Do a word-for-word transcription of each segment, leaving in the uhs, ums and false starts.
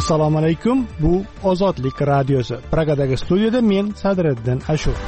Assalomu alaykum. Bu Ozodlik radiosi. Pragadagi studiyada men Sadriddin Ashur.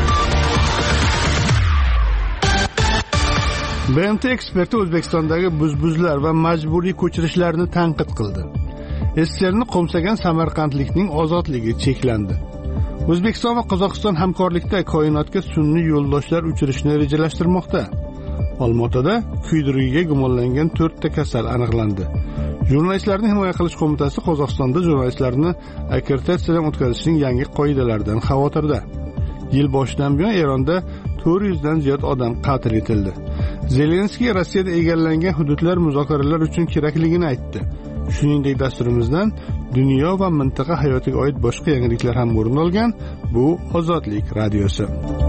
B M T eksperti O'zbekistondagi buzbuzlar va majburiy ko'chirishlarni tanqid qildi. S S S Rni qo'msagan samarqandlikning ozodligi cheklandi. O'zbekiston va Qozog'iston hamkorlikda koinotga sun'iy yo'ldoshlar uchirishni rejalashtirmoqda. Olmaotada kuydirgiga gumonlangan to'rtta kasal aniqlandi. Jurnalistlarni himoya qilish qo'mitasi Qozog'istonda jurnalistlarni akkreditatsiyadan o'tkazishning yangi qoidalaridan xavotirda. Yil boshidan buyon Eronda to'rt yuz dan ziyod odam qatl etildi. Zelenskiy Rossiyada egallangan hududlar muzokaralar uchun kerakligini aytdi. Shuningdek, dasturimizdan dunyo va mintaqa hayotiga oid boshqa yangiliklar ham o'rin olgan. Bu Ozodlik radiosi.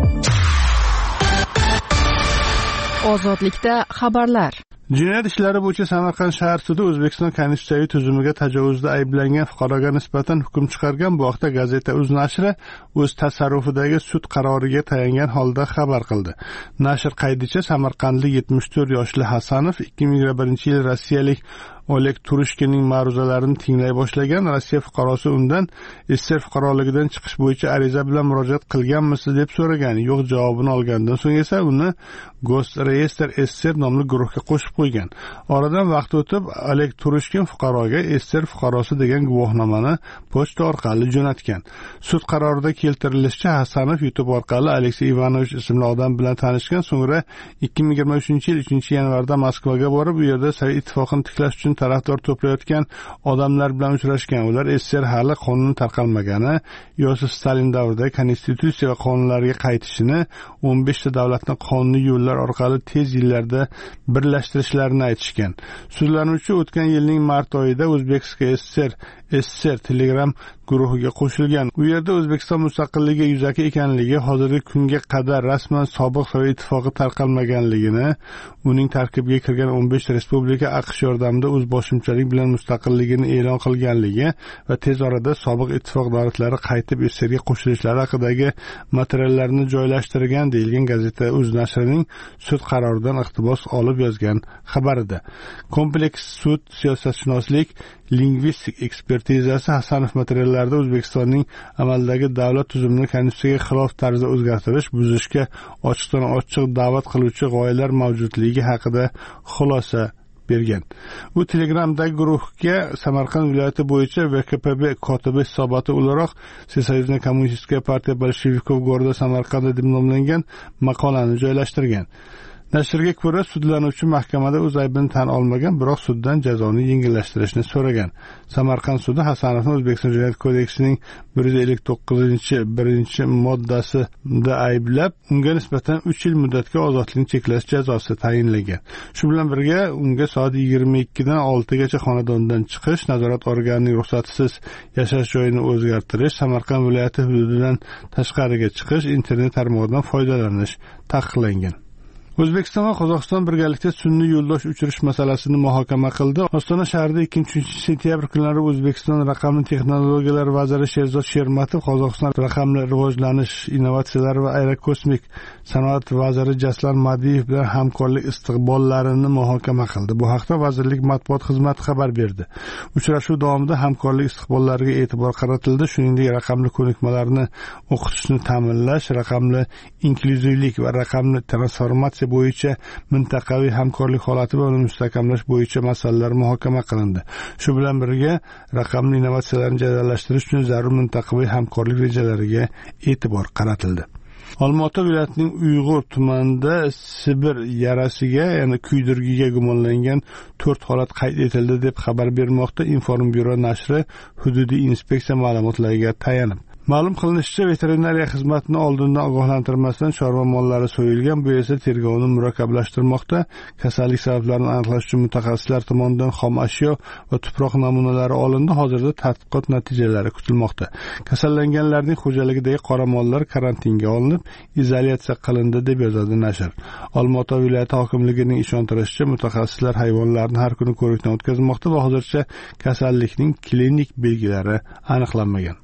Ozodlikda xabarlar. Jinoyat ishlari bo'yicha Samarqand shahar sudi O'zbekiston konstitutsiyaviy tuzumiga tajovuzda ayblangan fuqaroga nisbatan hukm chiqargan. Bu haqda gazeta Uz nashri o'z tasarrufidagi sud qaroriga tayangan holda xabar qildi. Nashr qaydicha Samarqandlik yetmish to'rt yoshli Hasanov ikki ming yigirma birinchi yil rossiyalik Oleg Turushkinning ma'ruzalarini tinglay boshlagan. Rossiya fuqarosi undan S S R fuqaroligidan chiqish bo'yicha ariza bilan murojaat qilganmisiz deb so'ragan. Yo'q javobini olgandan so'ng esa uni Gostreyestr S S R nomli guruhga qo'shib qo'ygan. Oradan vaqt o'tib Oleg Turushkin fuqaroga S S R fuqarosi degan guvohnomani pochta orqali jo'natgan. Sud qarorida keltirilishicha, Hasanov YouTube orqali Aleksey Ivanovich ismli odam bilan tanishgan. So'ngra ikki ming yigirma uchinchi yil uchinchi yanvarda Moskvaga borib, u yerda Sovet ittifoqini tiklash uchun tarafdor to'playotgan odamlar bilan uchrashgan. Ular S S R hali qonun tarqalmagani, Yosif Stalin davrida konstitutsiya va qonunlarga qaytishini, o'n beshta davlatni qonuniy yo'llar orqali tez yillarda birlashtirishlarini aytishgan. Sudlanuvchi o'tgan yilning mart oyida O'zbekiston S S R S S R Telegram guruhiga qo'shilgan. U yerda O'zbekiston mustaqilligi yuzaki ekanligi, hozirgi kunga qadar rasman sobiq Sovet ittifoqi tarqalmaganligini, uning tarkibiga kirgan o'n besh respublika AQSh yordamida o'z boshimchalik bilan mustaqilligini e'lon qilganligi va tez orada sobiq ittifoq davlatlari qaytib S S Rga qo'shilishlari haqidagi materiallarni joylashtirgan deyilgan gazeta Uz nashrining sud qaroridan iqtibos olib yozgan xabarida. Kompleks sud siyosatshunoslik lingvistik ekspertizasi Hasanov materiallarida O'zbekistonning amaldagi davlat tuzumini konstitutsiyaga xilof tarzda o'zgartirish, buzishga ochiqdan ochiq da'vat qiluvchi g'oyalar mavjudligi haqida xulosa bergan. U Telegramdagi guruhga Samarqand viloyati bo'yicha V K P B kotibi hisoboti o'laroq Всесоюзная kommunistika partiya bolshevikov g'orda Samarqandda deb nomlangan maqolani joylashtirgan. Nashrga ko'ra, sudlanuvchi mahkamada o'z aybini tan olmagan, biroq suddan jazoni yengillashtirishni so'ragan. Samarqand sudi Hasanovni O'zbekiston Jinoyat kodeksining bir yuz ellik to'qqizinchi birinchi moddasida ayblab, unga nisbatan uch yil muddatga ozodlikni cheklash jazosi tayinlagan. Shu bilan birga unga soat yigirma ikki dan oltigacha xonadondan chiqish, nazorat organining ruxsatisiz yashash joyini o'zgartirish, Samarqand viloyati hududidan tashqariga chiqish, internet tarmog'idan foydalanish taqiqlangan. O'zbekiston va Qozog'iston birgalikda sun'iy yo'ldosh uchirish masalasini muhokama qildi. Ostona shahrida ikkinchi sentyabr kunlari O'zbekiston raqamli texnologiyalar vaziri Sherzod Shermatov, Qozog'iston raqamli rivojlanish, innovatsiyalar va aerokosmik sanoat vaziri Jaslan Madiyev bilan hamkorlik istiqbollarini muhokama qildi. Bu haqda vazirlik matbuot xizmati xabar berdi. Uchrashuv davomida hamkorlik istiqbollariga e'tibor qaratildi. Shuningdek, raqamli ko'nikmalarni o'qitishni ta'minlash, raqamli inkluzivlik va raqamli transformatsiya bo'yicha mintaqaviy hamkorlik holati va uni mustahkamlash bo'yicha masalalar muhokama qilindi. Shu bilan birga raqamli innovatsiyalarni jadallashtirish uchun zarur mintaqaviy hamkorlik rejalariga e'tibor qaratildi. Olmaota viloyatining Uyg'ur tumanida Sibir yarasiga, ya'ni kuydirgiga gumonlangan to'rt holat qayd etildi deb xabar bermoqda Informbyuro nashri hududiy inspeksiya ma'lumotlariga tayanib. Ma'lum qilinishicha, veterinariya xizmatini oldindan ogohlantirmasdan chorva mollari so'yilgan. Bu esa tergovni murakkablashtirmoqda. Kasallik sabablarini aniqlash uchun mutaxassislar tomonidan xom ashyo va tuproq namunalari olindi. Hozirda tadqiqot natijalari kutilmoqda. Kasallanganlarning xo'jaligidagi qora mollar karantinga olinib, izolyatsiya qilindi deb yozadi nashr. Olmaota viloyati hokimligining ishontirishicha, mutaxassislar hayvonlarni har kuni ko'rikdan o'tkazmoqda va hozircha kasallikning klinik belgilari aniqlanmagan.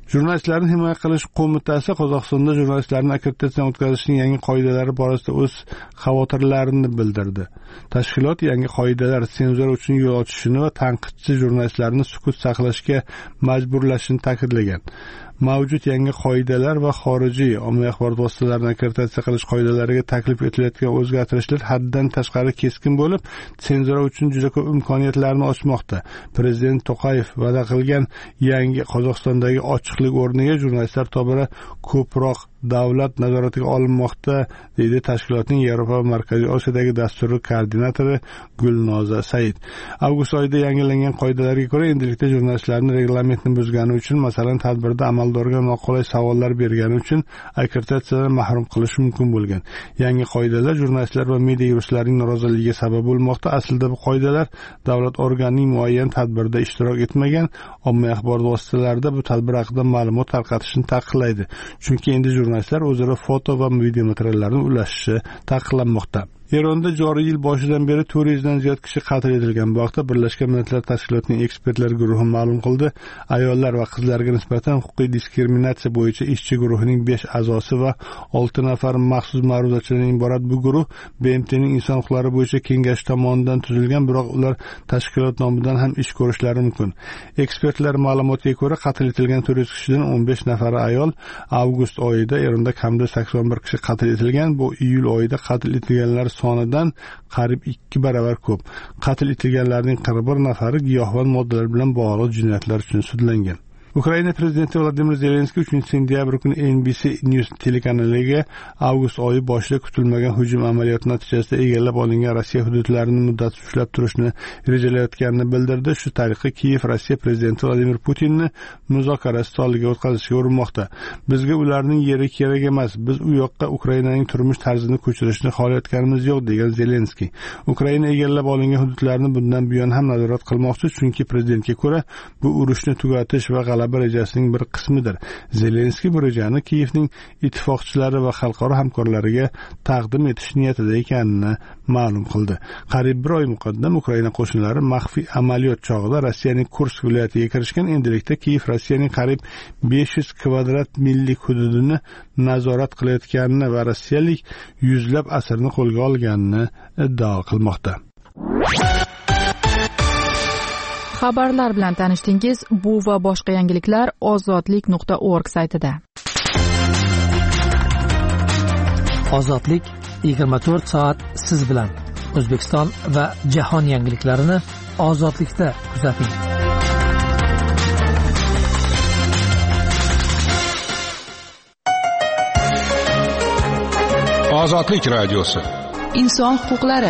Jurnalistlarni himoya qilish qo'mitasi Qozog'istonda jurnalistlarni akkreditatsiyadan o'tkazishning yangi qoidalari borasida o'z xavotirlarini bildirdi. Tashkilot yangi qoidalar senzura uchun yo'l ochishini va tanqidchi jurnalistlarni sukut saqlashga majburlashini ta'kidlagan. Mavjud yangi qoidalar va xorijiy ommaviy axborot vositalarini akkreditatsiya qilish qoidalariga taklif etilayotgan o'zgartirishlar haddan tashqari keskin bo'lib, senzura uchun juda ko'p imkoniyatlarni ochmoqda. Prezident To'qayev va'da qilgan yangi Qozog'istondagi ochiqlik o'rniga jurnalistlar tobora ko'proq davlat nazoratiga olinmoqda, deydi tashkilotning Yevropa va Markaziy Osiyodagi dasturi koordinatori Gulnoza Said. Avgust oyida yangilangan qoidalarga ko'ra, endilikda jurnalistlarni reglamentni buzgani uchun, masalan, tadbirda amaldorga noqulay savollar bergani uchun akkreditatsiyadan mahrum qilish mumkin bo'lgan. Yangi qoidalar jurnalistlar va media yuristlarning noroziligiga sabab bo'lmoqda. Aslida bu qoidalar davlat organining muayyan tadbirda ishtirok etmagan ommaviy axborot vositalarida bu tadbir haqida ma'lumot tarqatishni taqiqlaydi. Chunki endi jurnalistlar o'zaro foto va video materiallarni ulashishi taqiqlanmoqda. Eronda joriy yil boshidan beri to'rt yuz dan ziyod kishi qatl etilgan. Bu haqda Birlashgan Millatlar Tashkilotining ekspertlar guruhi ma'lum qildi. Ayollar va qizlarga nisbatan huquqiy diskriminatsiya bo'yicha ishchi guruhining besh a'zosi va olti nafar maxsus ma'ruzachilardan iborat bu guruh B M T'ning inson huquqlari bo'yicha kengashi tomonidan tuzilgan, biroq ular tashkilot nomidan ham ish ko'rishlari mumkin. Ekspertlar ma'lumotiga ko'ra, qatl etilgan to'rt yuz kishidan o'n besh nafari ayol. Avgust oyida Eronda kamida sakson bir kishi qatl etilgan. Bu iyul oyida qatl etilganlar sonidan qariyb ikki barobar ko'p. Qatl etilganlarning qirq bir nafari giyohvand moddalar bilan bog'liq jinoyatlar uchun sudlangan. Ukraina prezidenti Vladimir Zelenskiy uchinchi sentyabr kuni N B C News telekanaliga avgust oyi boshida kutilmagan hujum amaliyoti natijasida egallab olingan Rossiya hududlarini muddatsiz ushlab turishni rejalayotganini bildirdi. Shu tariqa Kiyev Rossiya prezidenti Vladimir Putinni muzokara stoliga o'tkazishga urinmoqda. Bizga ularning yeri kerak emas. Biz u yoqqa Ukrainaning turmush tarzini ko'chirishni xohlayotganimiz yo'q, degan Zelenskiy. Ukraina egallab olingan hududlarni bundan buyon ham nazorat qilmoqchi, chunki prezidentga ko'ra bu urushni tugatish va g'alaba rejasining bir qismidir. Zelenskiy bu rejani Kiyevning ittifoqchilari va xalqaro hamkorlariga taqdim etish niyatida ekanini ma'lum qildi. Qariyb bir oy muqaddam Ukraina qo'shinlari maxfiy amaliyot chog'ida Rossiyaning Kursk viloyatiga kirishgan. Endilikda Kiyev Rossiyaning qariyb besh yuz kvadrat millik hududini nazorat qilayotganini va rossiyalik yuzlab asirni qo'lga olganini iddao qilmoqda. Xabarlar bilan tanishdingiz. Bu va boshqa yangiliklar ozodlik nuqta org saytida. Ozodlik yigirma to'rt soat siz bilan. O'zbekiston va jahon yangiliklarini ozodlikda kuzating. Ozodlik radiosi. Inson huquqlari.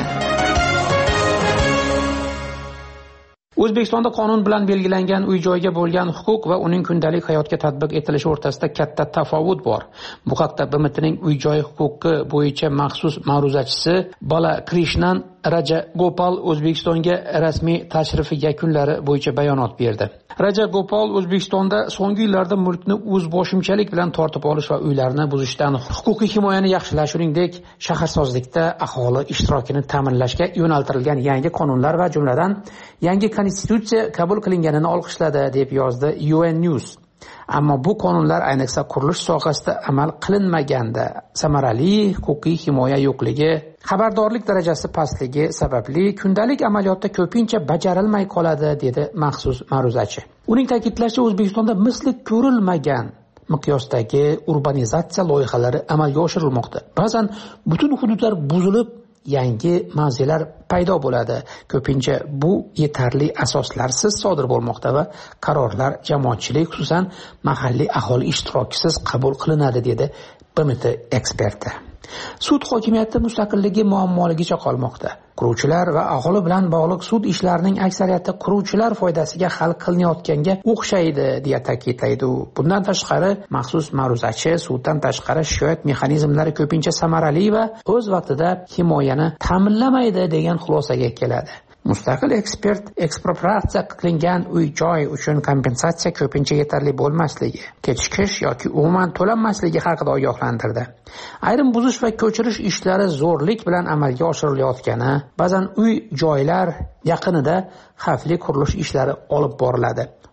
O'zbekistonda qonun bilan belgilangan uy-joyga bo'lgan huquq va uning kundalik hayotga tatbiq etilishi o'rtasida katta tafovut bor. Bu haqda B M T'ning uy-joy huquqi bo'yicha maxsus ma'ruzachisi Bala Krishnan Raja Gopal O'zbekistonga rasmiy tashrifi yakunlari bo'yicha bayonot berdi. Raja Gopal O'zbekistonda so'nggi yillarda mulkni o'zboshimchalik bilan tortib olish va uylarni buzishdan huquqiy himoyani yaxshilash, shuningdek shaharsozlikda aholi ishtirokini ta'minlashga yo'naltirilgan yangi qonunlar va jumladan yangi konstitutsiya qabul qilinganini olqishladi, deb yozdi U N News. Ammo bu qonunlar ayniqsa qurilish sohasida amal qilinmaganda samarali huquqiy himoya yo'qligi, xabardorlik darajasi pastligi sababli kundalik amaliyotda ko'pincha bajarilmay qoladi, dedi maxsus ma'ruzachi. Uning ta'kidlashicha, O'zbekistonda misli ko'rilmagan miqyosdagi urbanizatsiya loyihalari amalga oshirilmoqda. Ba'zan butun hududlar buzilib, yangi mavzelar paydo bo'ladi. Ko'pincha bu yetarli asoslarsiz sodir bo'lmoqda va qarorlar jamoatchilik, xususan mahalliy aholi ishtirokisiz qabul qilinadi, dedi B M T eksperti. Sud hokimiyati mustaqilligi muammoligicha qolmoqda. Quruvchilar va aholi bilan bog'liq sud ishlarining aksariyati quruvchilar foydasiga hal qilinayotganga o'xshaydi, deya ta'kidlaydi u. Bundan tashqari, maxsus ma'ruzachi suddan tashqari shikoyat mexanizmlari ko'pincha samarali va o'z vaqtida himoyani ta'minlamaydi, degan xulosaga keladi. Mustaqil ekspert ekspropriatsiya qilingan uy-joy uchun kompensatsiya ko'pincha yetarli bo'lmasligi, kechikish yoki umuman to'lanmasligi haqida ogohlantirdi. Ayrim buzish va ko'chirish ishlari zo'rlik bilan amalga oshirilayotgani, ba'zan uy-joylar yaqinida xavfli qurilish ishlari olib boriladi.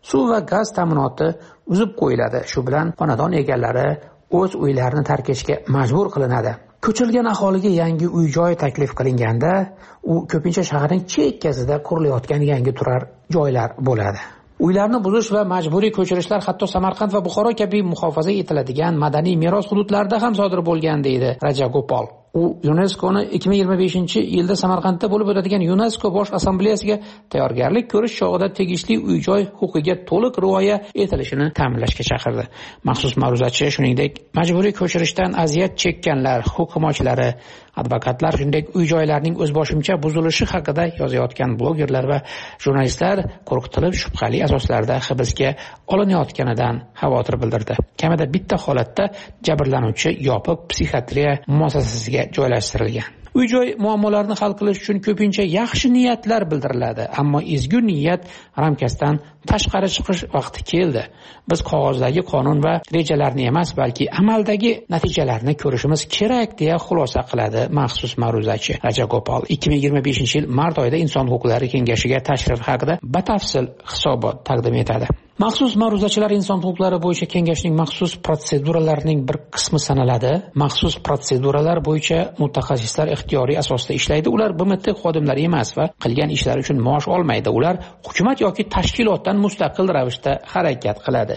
Suv va gaz ta'minoti uzib qo'yiladi. Shu bilan xonadon egalari o'z uylarini tark etishga majbur qilinadi. Ko'chirilgan aholiga yangi uy-joy taklif qilinganda, u ko'pincha shaharning chekkasida qurilayotgan yangi turar joylar bo'ladi. Uylarni buzish va majburiy ko'chirishlar hatto Samarqand va Buxoro kabi muhofaza etiladigan madaniy meros hududlarida ham sodir bo'lgan, deydi Rajagopal. U YuNESKOni ikki ming yigirma beshinchi yilda Samarqandda bo'lib o'tadigan UNESCO bosh assambleyasiga tayyorgarlik ko'rish chog'ida tegishli uy-joy huquqiga to'liq rioya etilishini ta'minlashga chaqirdi. Maxsus ma'ruzachi shuningdek majburiy ko'chirishdan aziyat chekkanlar, huquq himoyachilari, advokatlar, shuningdek uy-joylarning o'zboshimcha buzilishi haqida yozayotgan blogerlar va jurnalistlar qo'rqitilib shubhali asoslarda hibsga olinayotganidan xavotir bildirdi. Kamida bitta holatda jabrlanuvchi yopiq psixiatriya muassasasiga joylashtirilgan. Uy-joy muammolarini hal qilish uchun ko'pincha yaxshi niyatlar bildiriladi, ammo ezgu niyat ramkasidan tashqari chiqish vaqti keldi. Biz qog'ozdagi qonun va rejalarni emas, balki amaldagi natijalarni ko'rishimiz kerak, deya xulosa qiladi maxsus ma'ruzachi Rajagopal. ikki ming yigirma beshinchi yil mart oyida Inson huquqlari kengashiga tashrif haqida batafsil hisobot taqdim etadi. Maxsus ma'ruzachilar inson huquqlari bo'yicha kengashning maxsus protseduralarining bir qismi sanaladi. Maxsus protseduralar bo'yicha mutaxassislar ixtiyoriy asosda ishlaydi. Ular B M T xodimlari emas va qilgan ishlari uchun maosh olmaydi. Ular hukumat yoki tashkilotdan mustaqil ravishda harakat qiladi.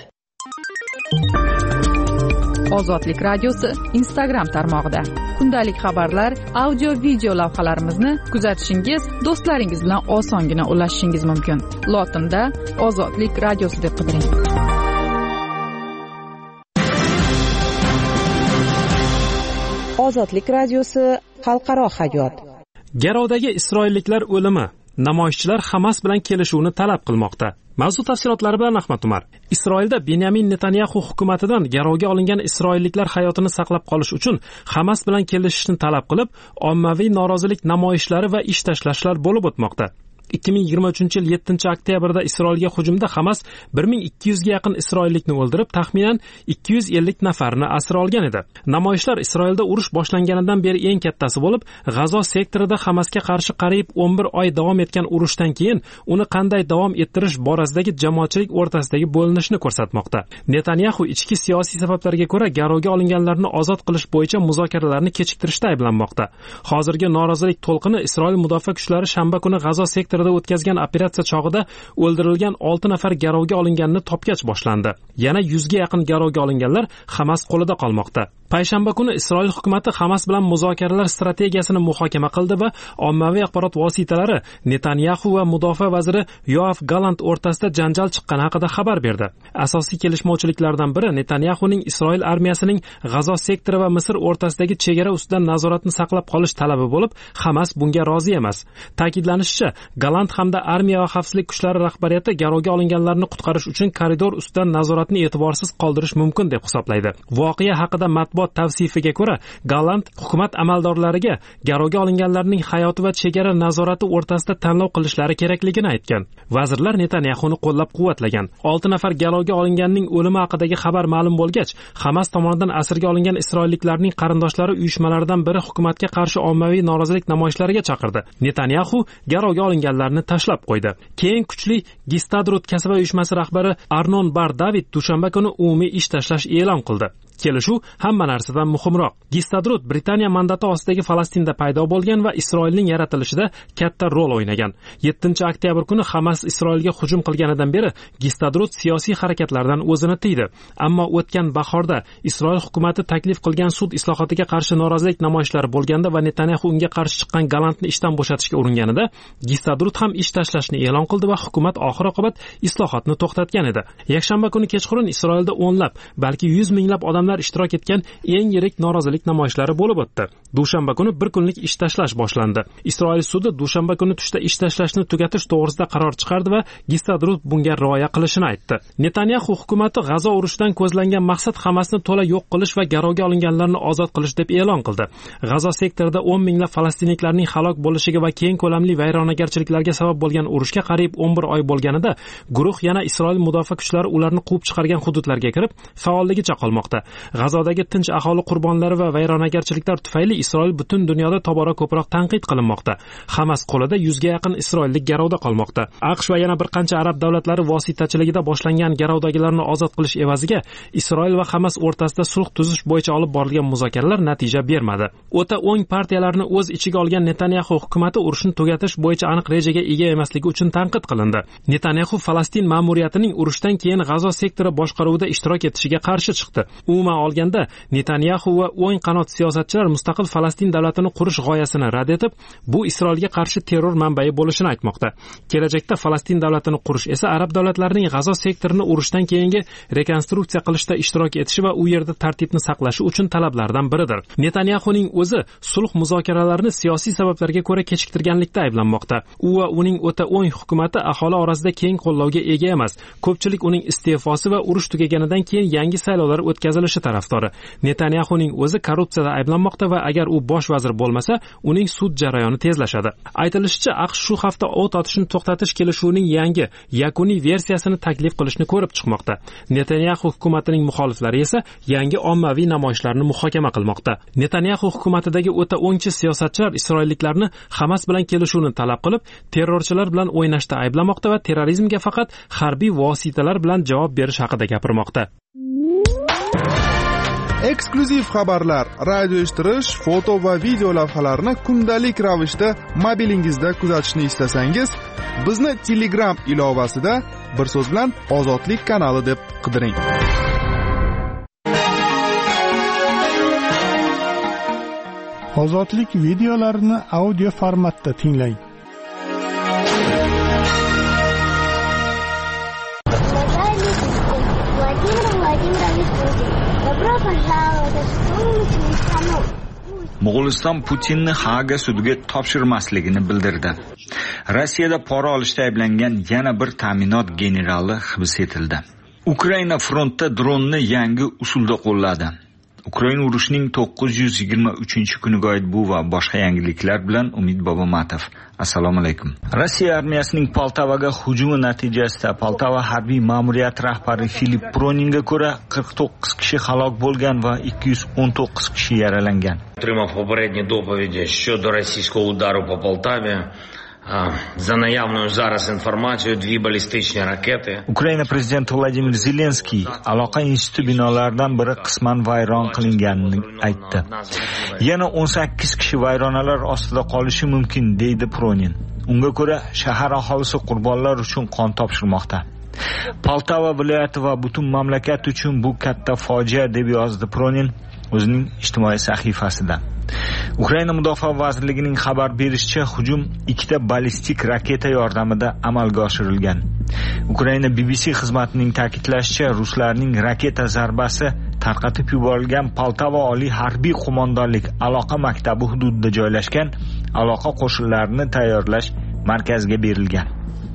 Ozodlik radiosi Instagram tarmog'ida kundalik xabarlar, audio video lavhalarimizni kuzatishingiz, do'stlaringiz bilan osongina ulashishingiz mumkin. Lotinda Ozodlik radiosi deb qidiring. Ozodlik radiosi xalqaro hayot. Garovdagi isroilliklar o'limi. Namoyishchilar Hamas bilan kelishuvni talab qilmoqda. Mavzu tafsilotlari bilan Ahmad Umar. Isroilda Benyamin Netanyahu hukumatidan garovga olingan isroilliklar hayotini saqlab qolish uchun Hamas bilan kelishishni talab qilib, ommaviy norozilik namoyishlari va ish tashlashlar bo'lib o'tmoqda. ikki ming yigirma uchinchi yil yettinchi oktyabrda Isroilga hujumda Hamas bir ming ikki yuz ga yaqin isroillikni o'ldirib, taxminan ikki yuz ellik nafarni asir olgan edi. Namoyishlar Isroilda urush boshlanganidan beri eng kattasi bo'lib, G'azo sektorida Hamasga qarshi qariyb o'n bir oy davom etgan urushdan keyin uni qanday davom ettirish borasidagi jamoatchilik o'rtasidagi bo'linishni ko'rsatmoqda. Netanyahu ichki siyosiy sabablarga ko'ra garovga olinganlarni ozod qilish bo'yicha muzokaralarni kechiktirishda ayblanmoqda. Hozirgi norozilik to'lqini Isroil mudofaa kuchlari shanba kuni G'azo sektorida o'tkazgan operatsiya chog'ida o'ldirilgan olti nafar garovga olinganni topgach boshlandi. Yana yuzga yaqin garovga olinganlar Hamas qo'lida qolmoqda. Payshanba kuni Isroil hukumatı Hamas bilan muzokaralar strategiyasini muhokama qildi va ommaviy axborot vositalari Netanyahu va mudofaa vaziri Yoav Galant o'rtasida janjal chiqqani haqida xabar berdi. Asosiy kelishmovchiliklardan biri Netanyahuning Isroil armiyasining G'azo sektori va Misr o'rtasidagi chegara ustidan nazoratni saqlab qolish talabi bo'lib, Hamas bunga rozi emas. Ta'kidlanishicha, Galant hamda armiya va xavfsizlik kuchlari rahbariyati garovga olinganlarni qutqarish uchun koridor ustidan nazoratni e'tiborsiz qoldirish mumkin deb hisoblaydi. Voqea haqida matbuot tavsifiga ko'ra, Galant hukumat amaldorlariga garovga olinganlarning hayoti va chegara nazorati o'rtasida tanlov qilishlari kerakligini aytgan. Vazirlar Netanyahuni qo'llab-quvvatlagan. olti nafar garovga olinganning o'limi haqidagi xabar ma'lum bo'lgach, Hamas tomonidan asirga olingan isroilliklarning qarindoshlari uyushmalaridan biri hukumatga qarshi ommaviy norozilik namoyishlariga chaqirdi. Netanyahu garovga olinganlarni tashlab qo'ydi. Keyin kuchli Gistadrut kasaba uyushmasi rahbari Arnon Bar David dushanba kuni umumiy ish tashlash e'lon qildi. Kelishuv hamma narsadan muhimroq. Gistadrut Britaniya mandati ostidagi Falastinda paydo bo'lgan va Isroilning yaratilishida katta rol o'ynagan. yettinchi oktyabr kuni Hamas Isroilga hujum qilganidan beri Gistadrut siyosiy harakatlardan o'zini tiydi. Ammo o'tgan bahorda Isroil hukumatı taklif qilgan sud islohotiga qarshi norozilik namoyishlari bo'lganda va Netanyahu unga qarshi chiqqan Galantni ishdan bo'shatishga uringanida, Gistadrut ham ish tashlashni e'lon qildi va hukumat oxir-oqibat islohotni to'xtatgan edi. Yakshanba kuni kechqurun Isroilda o'nlab, balki yuz minglab odam ishtirok etgan eng yirik norozilik namoyishlari bo'lib o'tdi. Dushanba kuni bir kunlik ish tashlash boshlandi. Isroil sudi dushanba kuni tushda ish tashlashni tugatish to'g'risida qaror chiqardi va Gistadrut bunga rioya qilishini aytdi. Netanyahu hukumatı G'azo urushidan ko'zlangan maqsad Hamasni to'la yo'q qilish va garovga olinganlarni ozod qilish deb e'lon qildi. G'azo sektorida o'n minglab falastinliklarning halok bo'lishiga va keng ko'lamli vayronagarchiliklarga sabab bo'lgan urushga qariyb o'n bir oy bo'lganida, guruh yana Isroil mudofaa kuchlari ularni quvib chiqargan hududlarga kirib, faolligicha qolmoqda. G'azodagi tinch aholi qurbonlari va vayronagarchiliklar tufayli Isroil butun dunyoda tobora ko'proq tanqid qilinmoqda. Hamas qo'lida yuzga yaqin isroillik garovda qolmoqda. AQSh va yana bir qancha arab davlatlari vositachiligida boshlangan garovdagilarni ozod qilish evaziga Isroil va Hamas o'rtasida sulh tuzish bo'yicha olib borilgan muzokaralar natija bermadi. O'ta o'ng partiyalarni o'z ichiga olgan Netanyahu hukumatı urushni tugatish bo'yicha aniq rejaga ega emasligi uchun tanqid qilindi. Netanyahu Falastin ma'muriyatining urushdan keyin G'azo sektori boshqaruvida ishtirok etishiga qarshi chiqdi. Umuman olganda, Netanyahu va o'ng qanot siyosatchilar mustaqil Falastin davlatini qurish g'oyasini rad etib, bu Isroilga qarshi terror manbai bo'lishini aytmoqda. Kelajakda Falastin davlatini qurish esa arab davlatlarining G'azo sektorini urushdan keyingi rekonstruksiya qilishda ishtirok etishi va u yerda tartibni saqlashi uchun talablardan biridir. Netanyahuning o'zi sulh muzokaralarini siyosiy sabablarga ko'ra kechiktirganlikda ayblanmoqda. U va uning o'ta o'ng hukumatı aholi orasida keng qo'llovga ega emas. Ko'pchilik uning iste'fosi va urush tugaganidan keyin yangi saylovlar o'tkazilishi tarafdori. Netanyahuning o'zi korrupsiyada ayblanmoqda va agar u bosh vazir bo'lmasa, uning sud jarayoni tezlashadi. Aytilishicha, AQSh shu hafta o't otishni to'xtatish kelishuvining yangi yakuniy versiyasini taklif qilishni ko'rib chiqmoqda. Netanyahu hukumatining muxoliflari esa yangi ommaviy namoyishlarni muhokama qilmoqda. Netanyahu hukumatidagi o'ta o'ngchi siyosatchilar isroilliklarni Hamas bilan kelishuvni talab qilib, terrorchilar bilan o'ynashda ayblamoqda va terrorizmga faqat harbiy vositalar bilan javob berish haqida gapirmoqda. Eksklyuziv xabarlar, radio eshittirish, foto va video lavhalarni kundalik ravishda mobilingizda kuzatishni istasangiz, bizni Telegram ilovasida bir so'z bilan Ozodlik kanali deb qidiring. Ozodlik videolarini audio formatda tinglang. Mo'g'uliston Putinni Haaga sudiga topshirmasligini bildirdi. Rossiyada pora olishda ayblangan yana bir ta'minot generali hibs etildi. Ukraina frontda dronni yangi usulda qo'lladi. Ukraina urushining to'qqiz yuz yigirma uchinchi kuniga oid bu va boshqa yangiliklar bilan Umid Bobomatov. Assalomu alaykum. Rossiya armiyasining Poltavaga hujumi natijasida Poltava harbiy ma'muriyati rahbari Filip Proninga ko'ra qirq to'qqiz kishi halok bo'lgan va ikki yuz o'n to'qqiz kishi yaralangan. Отримав попередні доповіді щодо російського удару по Полтаві. За наявною зараз інформацією, дві балістичні ракети. Ukraina prezidenti Vladimir Zelenskiy aloqa instituti binolaridan biri qisman vayron qilinganini aytdi. Yana o'n sakkiz kishi vayronalar ostida qolishi mumkin, deydi Pronin. Unga ko'ra, shahar aholisi qurbonlar uchun qon topshirmoqda. Poltava viloyati va butun mamlakat uchun bu katta fojia, deb yozdi Pronin o'zining ijtimoiy sahifasida. Ukraina Mudofaa vazirligining xabar berishicha, hujum ikkita ballistik raketa yordamida amalga oshirilgan. Ukraina B B C xizmatining ta'kidlashicha, ruslarning raketa zarbasi tarqatib yuborilgan Poltava oliy harbiy qo'mondonlik aloqa maktabi hududida joylashgan aloqa qo'shinlarini tayyorlash markaziga berilgan.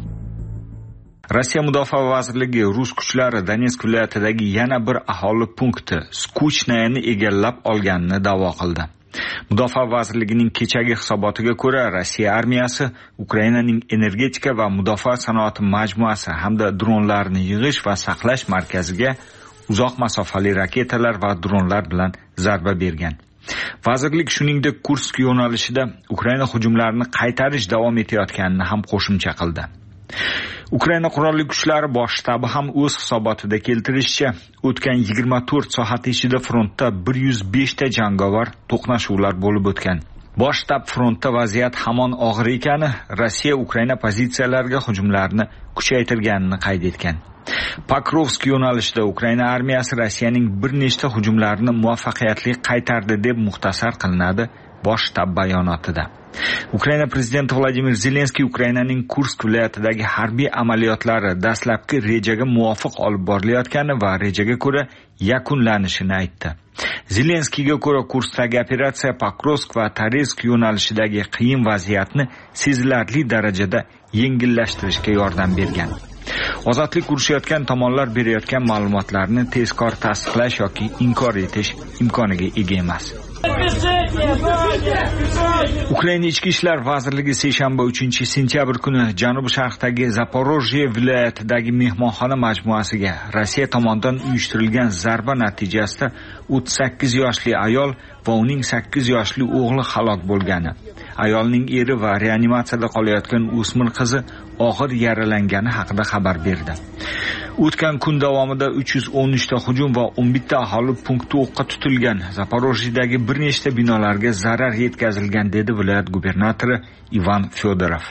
Rossiya Mudofaa vazirligi rus kuchlari Donetsk viloyatidagi yana bir aholi punkti Skuchnayni egallab olganini da'vo qildi. Mudofaa vazirligining kechagi hisobotiga ko'ra, Rossiya armiyasi Ukrainaning energetika va mudofaa sanoati majmuasi hamda dronlarni yig'ish va saqlash markaziga uzoq masofali raketalar va dronlar bilan zarba bergan. Vazirlik shuningdek Kursk yo'nalishida Ukraina hujumlarini qaytarish davom etayotganini ham qo'shimcha qildi. Ukraina qurolli kuchlari bosh shtabi ham o'z hisobotida keltirishicha, o'tgan yigirma to'rt soat ichida frontda bir yuz besh ta jangovar to'qnashuvlar bo'lib o'tgan. Bosh shtab frontda vaziyat hamon og'ir ekani, Rossiya Ukraina pozitsiyalariga hujumlarni kuchaytirganini qayd etgan. Pokrovsk yo'nalishida Ukraina armiyasi Rossiyaning bir nechta hujumlarini muvaffaqiyatli qaytardi deb muxtasar qilinadi bosh shtab bayonotida. Ukraina prezidenti Vladimir Zelenskiy Ukrainaning Kursk viloyatidagi harbiy amaliyotlari dastlabki rejaga muvofiq olib borilayotgani va rejaga ko'ra yakunlanishini aytdi. Zelenskiyga ko'ra Kurskdagi operatsiya Pokrovsk va Toretsk yo'nalishidagi qiyin vaziyatni sezilarli darajada yengillashtirishga yordam bergan. Ozodlik urushayotgan tomonlar berayotgan ma'lumotlarni tezkor tasdiqlash yoki inkor etish imkoniga ega emas. Ukraina ichki ishlar vazirligi seshanba uchinchi sentyabr kuni janub sharqdagi Zaporojye viloyatidagi mehmonxona majmuasiga Rossiya tomonidan uyushtirilgan zarba natijasida o'ttiz sakkiz yoshli ayol va uning sakkiz yoshli o'g'li halok bo'lgani, ayolning eri va reanimatsiyada qolayotgan o'smir qizi og'ir yaralangani haqida xabar berdi. O'tgan kun davomida uch yuz o'n uch ta hujum va o'n bitta aholi punkti o'qqa tutilgan. Zaporojyedagi bir nechta binolarga zarar yetkazilgan, dedi viloyat gubernatori Ivan Fyodorov.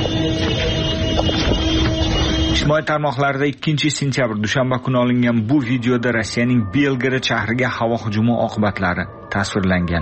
Ijtimoiy tarmoqlarda ikkinchi sentyabr dushanba kuni olingan bu videoda Rossiyaning Belgorod shahriga havo hujumi oqibatlari tasvirlangan.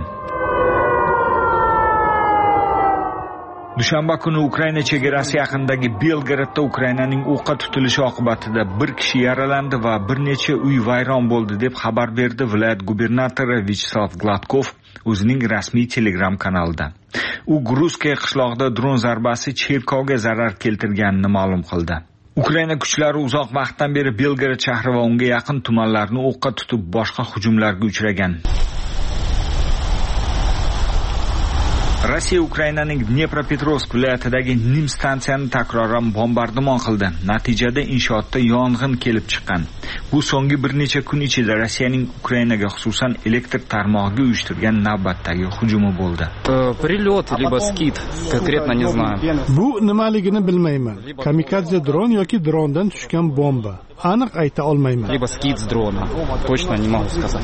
Dushanba kuni Ukraina chegarasi yaqinidagi Belgorodda Ukrainaning o'qqa tutilishi oqibatida bir kishi yaralandi va bir necha uy vayron bo'ldi, deb xabar berdi viloyat gubernatori Vyacheslav Gladkov o'zining rasmiy Telegram kanalida. U Gruskaya qishlog'ida dron zarbasi cherkovga zarar keltirganini ma'lum qildi. Ukraina kuchlari uzoq vaqtdan beri Belgorod shahri va unga yaqin tumanlarni o'qqa tutib boshqa hujumlarga uchragan. Rossiya Ukrainaning Dnepropetrovsk viloyatidagi Nim stansiyani takroran bombardimon qildi. Natijada inshootda yong'in kelib chiqqan. Bu so'nggi bir necha kun ichida Rossiyaning Ukrainaga, xususan elektr tarmog'iga uyushtirgan navbatdagi hujumi bo'ldi. Прилет либо скид, конкретно не знаю. Bu nimaligini bilmayman. Kamikadze dron yoki drondan tushgan bomba. Aniq ayta olmayman. Либо скид с дрона. Точно не могу сказать.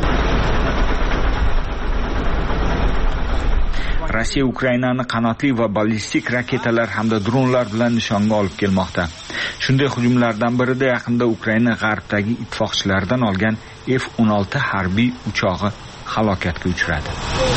Rossiya Ukrainani qanotli va ballistik raketalar hamda dronlar bilan nishonga olib kelmoqda. Shunday hujumlardan birida yaqinda Ukraina g'arbdagi ittifoqchilaridan olgan F o'n olti harbiy uchog'i halokatga uchradi.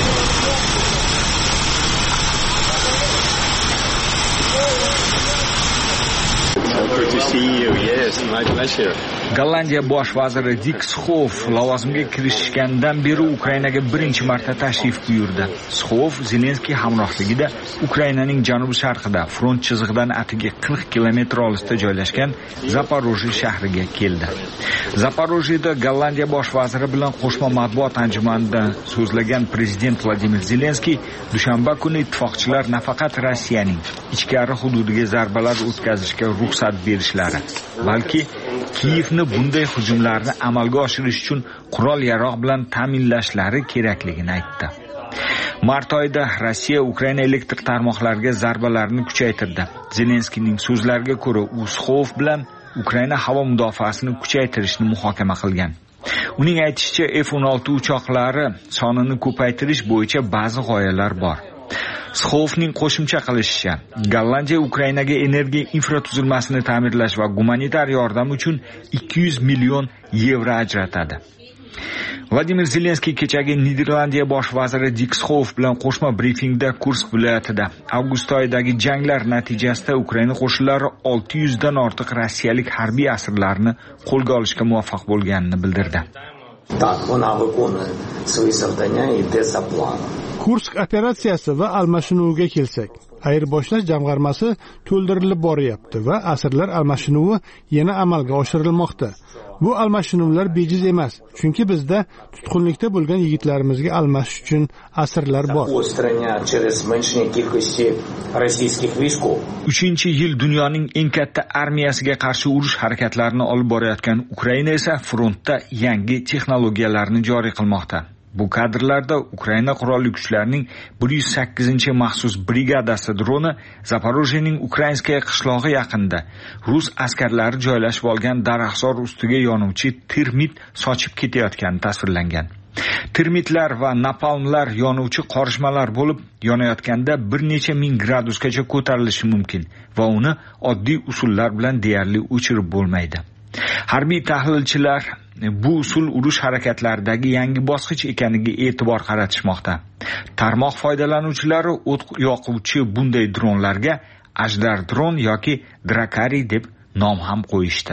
Gollandiya bosh vaziri Dick Schoof lavozimga kirishgandan beri Ukrainaga birinchi marta tashrif buyurdi. Schoof Zelenskiy hamrohligida Ukrainaning janubi sharqida front chizig'idan atigi qirq kilometr olisda joylashgan Zaporojye shahriga keldi. Zaporojyeda Gollandiya bosh vaziri bilan qo'shma matbuot anjumanida so'zlagan prezident Vladimir Zelenskiy dushanba kuni ittifoqchilar nafaqat Rossiyaning ichkari hududiga zarbalar o'tkazishga ruxsat berishlari, balki Kiyevni bunday hujumlarni amalga oshirish uchun qurol-yarog' bilan ta'minlashlari kerakligini aytdi. Mart oyida Rossiya Ukraina elektr tarmoqlariga zarbalarni kuchaytirdi. Zelenskiyning so'zlariga ko'ra, u Schoof bilan Ukraina havo mudofaasini kuchaytirishni muhokama qilgan. Uning aytishicha, F o'n olti uchoqlari sonini ko'paytirish bo'yicha ba'zi g'oyalar bor. Schofning qo'shimcha qilishicha, Gollandiya Ukrainaga energiya infratuzilmasini ta'mirlash va gumanitar yordam uchun ikki yuz million yevro ajratadi. Vladimir Zelenskiy kechagi Niderlandiya bosh vaziri Dick Schoof bilan qo'shma brifingda Kursk viloyatida avgust oyidagi janglar natijasida Ukraina qo'shinlari olti yuz dan ortiq rossiyalik harbiy asirlarni qo'lga olishga muvaffaq bo'lganini bildirdi. Так, вона виконує свої завдання і йде за планом. Kursk operatsiyasi va almashinuviga kelsak, ayirboshlash jamg'armasi to'ldirilib boryapti va asirlar almashinuvi yana amalga oshirilmoqda. Bu almashinuvlar bejiz emas, chunki bizda tutqunlikda bo'lgan yigitlarimizga almashish uchun asirlar bor. uchinchi yil dunyoning eng katta armiyasiga qarshi urush harakatlarini olib borayotgan Ukraina esa frontda yangi texnologiyalarni joriy qilmoqda. Bu kadrlarda Ukraina qurolli kuchlarining bir yuz sakkizinchi maxsus brigadasi droni Zaporojyening Ukrainskaya qishlog'i yaqinida rus askarlari joylashib olgan daraxtzor ustiga yonuvchi termit sochib ketayotgani tasvirlangan. Termitlar va napalmlar yonuvchi qorishmalar bo'lib, yonayotganda bir necha ming gradusgacha ko'tarilishi mumkin va uni oddiy usullar bilan deyarli o'chirib bo'lmaydi. Harbiy tahlilchilar bu usul urush harakatlaridagi yangi bosqich ekaniga e'tibor qaratishmoqda. Tarmoq foydalanuvchilari o't yoquvchi bunday dronlarga Ajdar dron yoki Drakari deb nom ham qo'yishdi.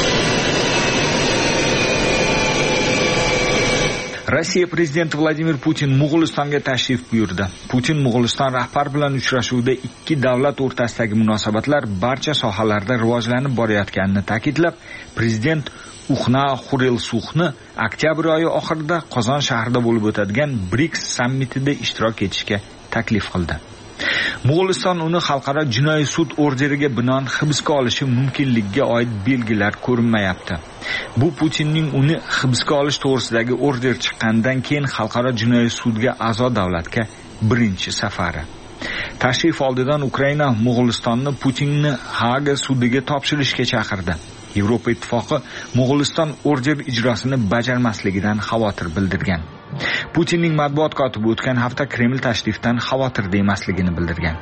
Rossiya prezidenti Vladimir Putin Mo'g'ulistonga tashrif buyurdi. Putin Mo'g'uliston rahbari bilan uchrashuvda ikki davlat o'rtasidagi munosabatlar barcha sohalarda rivojlanib borayotganini ta'kidlab, prezident Uxna Xurelsuxni oktyabr oyi oxirida Qozon shahrida bo'lib o'tadigan BRICS sammitida ishtirok etishga taklif qildi. Mo'g'uliston uni xalqaro jinoiy sud orderiga binoan hibsga olishi mumkinligiga oid belgilar ko'rinmayapti. Bu Putinning uni hibsga olish to'g'risidagi order chiqqandan keyin xalqaro jinoiy sudga a'zo davlatga birinchi safari. Tashrif oldidan Ukraina Mo'g'ulistonni Putinni Haga sudiga topshirishga chaqirdi. Yevropa ittifoqi Mo'g'uliston order ijrosini bajarmasligidan xavotir bildirgan. Putinning matbuot kotibi o'tgan hafta Kreml tashrifidan xavotirda emasligini bildirgan.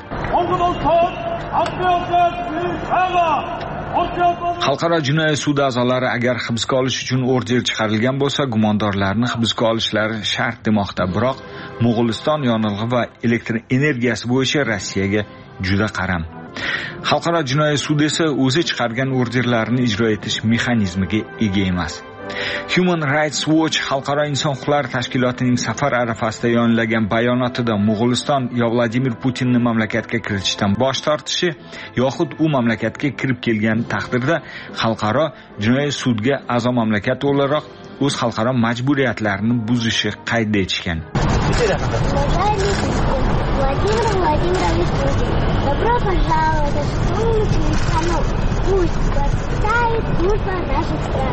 Xalqaro jinoiy sud a'zolari agar hibsga olish uchun order chiqarilgan bo'lsa, gumondorlarni hibsga olishlari shart demoqda. Biroq Mo'g'uliston yonilg'i va elektr energiyasi bo'yicha Rossiyaga juda qaram. Xalqaro jinoiy sud esa o'zi chiqargan orderlarni ijro etish mexanizmiga ega emas. Human Rights Watch xalqaro inson huquqlari tashkilotining safar arafasida yonlagan bayonotida Mo'g'uliston yo Vladimir Putinni mamlakatga kiritishdan bosh tortishi yoxud u mamlakatga kirib kelgan taqdirda xalqaro jinoiy sudga a'zo mamlakat o'laroq o'z xalqaro majburiyatlarini buzishi qayd etishgan. Добро пожаловать в солнечную страну. Пусть процветает дружба наших стран.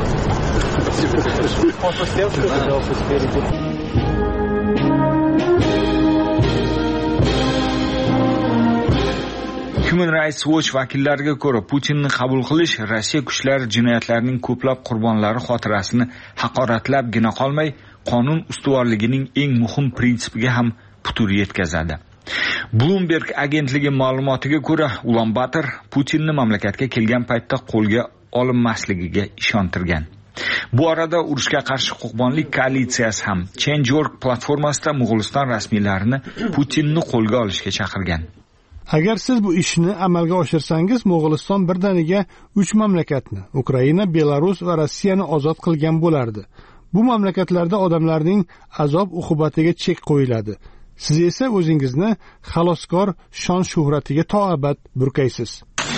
Human Rights Watch vakillariga ko'ra, Putinni qabul qilish Rossiya kuchlari jinoyatlarining ko'plab qurbonlari xotirasini haqoratlabgina qolmay, qonun ustuvorligining eng muhim prinsipiga ham putur yetkazadi. Bloomberg agentligi ma'lumotiga ko'ra, Ulan-Bator Putinni mamlakatga kelgan paytda qo'lga olinmasligiga ishontirgan. Bu arada urushga qarshi huquqbonlik koalitsiyasi ham Change dot org platformasida Mo'g'uliston rasmiylarini Putinni qo'lga olishga chaqirgan. Agar siz bu ishni amalga oshirsangiz, Mo'g'uliston birdaniga uch mamlakatni, Ukraina, Belarus va Rossiyani ozod qilgan bo'lardi. Bu mamlakatlarda odamlarning azob-uqubatiga chek qo'yiladi. Siz esa o'zingizni xaloskor shon-shuhratiga to'abad burkaysiz.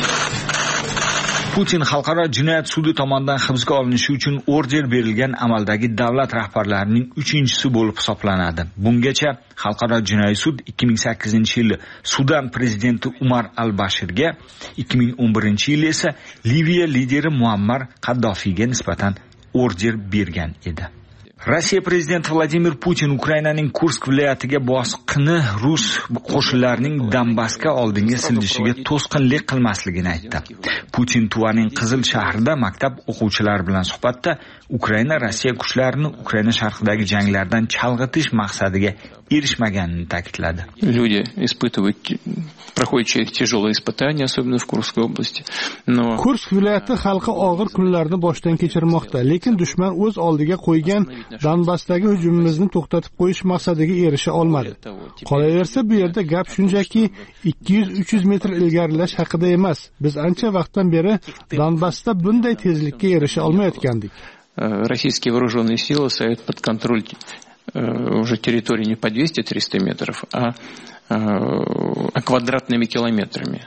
Putin xalqaro jinoyat sudi tomonidan hibsga olinishi uchun order berilgan amaldagi davlat rahbarlarining uchinchisi bo'lib hisoblanadi. Bungacha xalqaro jinoiy sud ikki ming sakkizinchi yili Sudan prezidenti Umar al-Bashirga, ikki ming o'n birinchi yil esa Liviya lideri Muammar Qaddofiyga nisbatan order bergan edi. Rossiya prezidenti Vladimir Putin Ukrainaning Kursk viloyatiga bosqini rus qo'shinlarining Donbassga oldinga siljishiga to'sqinlik qilmasligini aytdi. Putin Tuvaning Qizil shahrida maktab o'quvchilari bilan suhbatda Ukraina Rossiya kuchlarini Ukraina sharqidagi janglardan chalg'itish maqsadiga erishmaganini ta'kidladi. Люди испытывают проходят через тяжелые испытания, особенно в Курской области. Но Kursk viloyati xalqi og'ir kunlarni boshdan kechirmoqda, lekin dushman o'z oldiga qo'ygan Donbassdagi hujumimizni to'xtatib qo'yish maqsadiga erisha olmadi. Qolaversa, bu yerda gap shunchaki ikki yuz uch yuz metr ilgarilash haqida emas. Biz ancha vaqtdan beri Donbassda bunday tezlikka erisha olmayotgandik. Российские вооруженные силы ставят под контроль уже территории не по двести-триста метров, а, а квадратными километрами.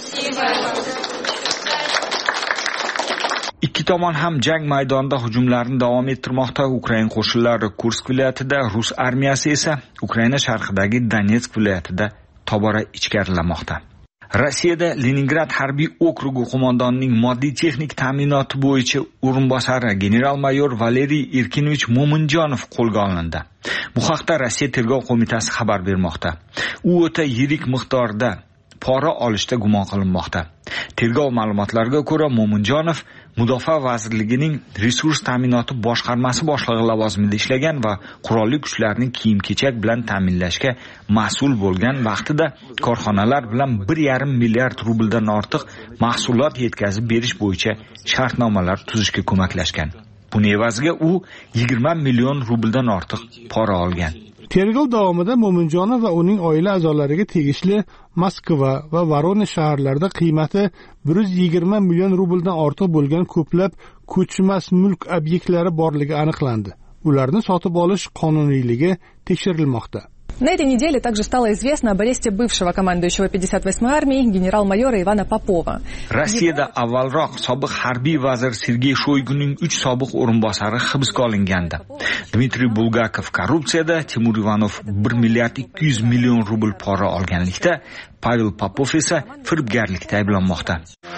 Ikki tomon ham jang maydonida hujumlarni davom ettirmoqda. Ukraina qo'shinlari Kursk viloyatida, Rus armiyasi esa Ukraina sharqidagi Donetsk viloyatida tobora ichkarilamoqda. Rossiyada Leningrad harbiy okrugi qo'mondonining moddiy texnik ta'minoti bo'yicha o'rinbosari general-mayor Valeriy Erkinovich Mo'minjonov qo'lga olindi. Bu haqda Rossiya tergov qo'mitasi xabar bermoqda. U o'ta yirik miqdorda pora olishda gumon qilinmoqda. Tergov ma'lumotlariga ko'ra, Mo'minjonov Mudofaa vazirligining resurs ta'minoti boshqarmasi boshlig'i lavozimida ishlagan va qurolli kuchlarning kiyim-kechak bilan ta'minlashga mas'ul bo'lgan vaqtida korxonalar bilan bir yarim milliard rubldan ortiq mahsulot yetkazib berish bo'yicha shartnomalar tuzishga ko'maklashgan. Buning evaziga u yigirma million rubldan ortiq pora olgan. Tergov davomida Mo'minjonov va uning oila a'zolariga tegishli Moskva va Voronezh shaharlarida qiymati bir yuz yigirma million rubldan ortiq bo'lgan ko'plab ko'chmas mulk obyektlari borligi aniqlandi. Ularni sotib olish qonuniyligi tekshirilmoqda. На этой неделе также стало известно об аресте бывшего командующего пятьдесят восьмой армии генерал-майора Ивана Попова. Rossiyada avvalroq sobiq harbiy vazir Sergey Shoyguning uch sobiq o'rinbosari hibsga olingandi. Dmitriy Bulgakov korrupsiyada, Timur Ivanov bir milliard ikki yuz million rubl pora olganlikda, Pavel Popov esa firibgarlikda ayblanmoqda.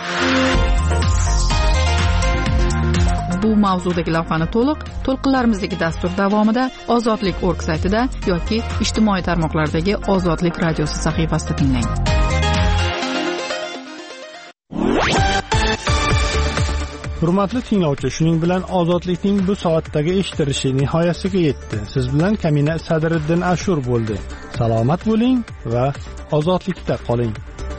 Bu mavzudagi lavhani to'liq to'lqinlarimizdagi dastur davomida Ozodlik org saytida yoki ijtimoiy tarmoqlardagi Ozodlik radiosi sahifasida tinglang. Hurmatli tinglovchi, shuning bilan Ozodlikning bu soatdagi eshittirishi nihoyasiga yetdi. Siz bilan Kamina Sadriddin Ashur bo'ldi. Salomat bo'ling va ozodlikda qoling.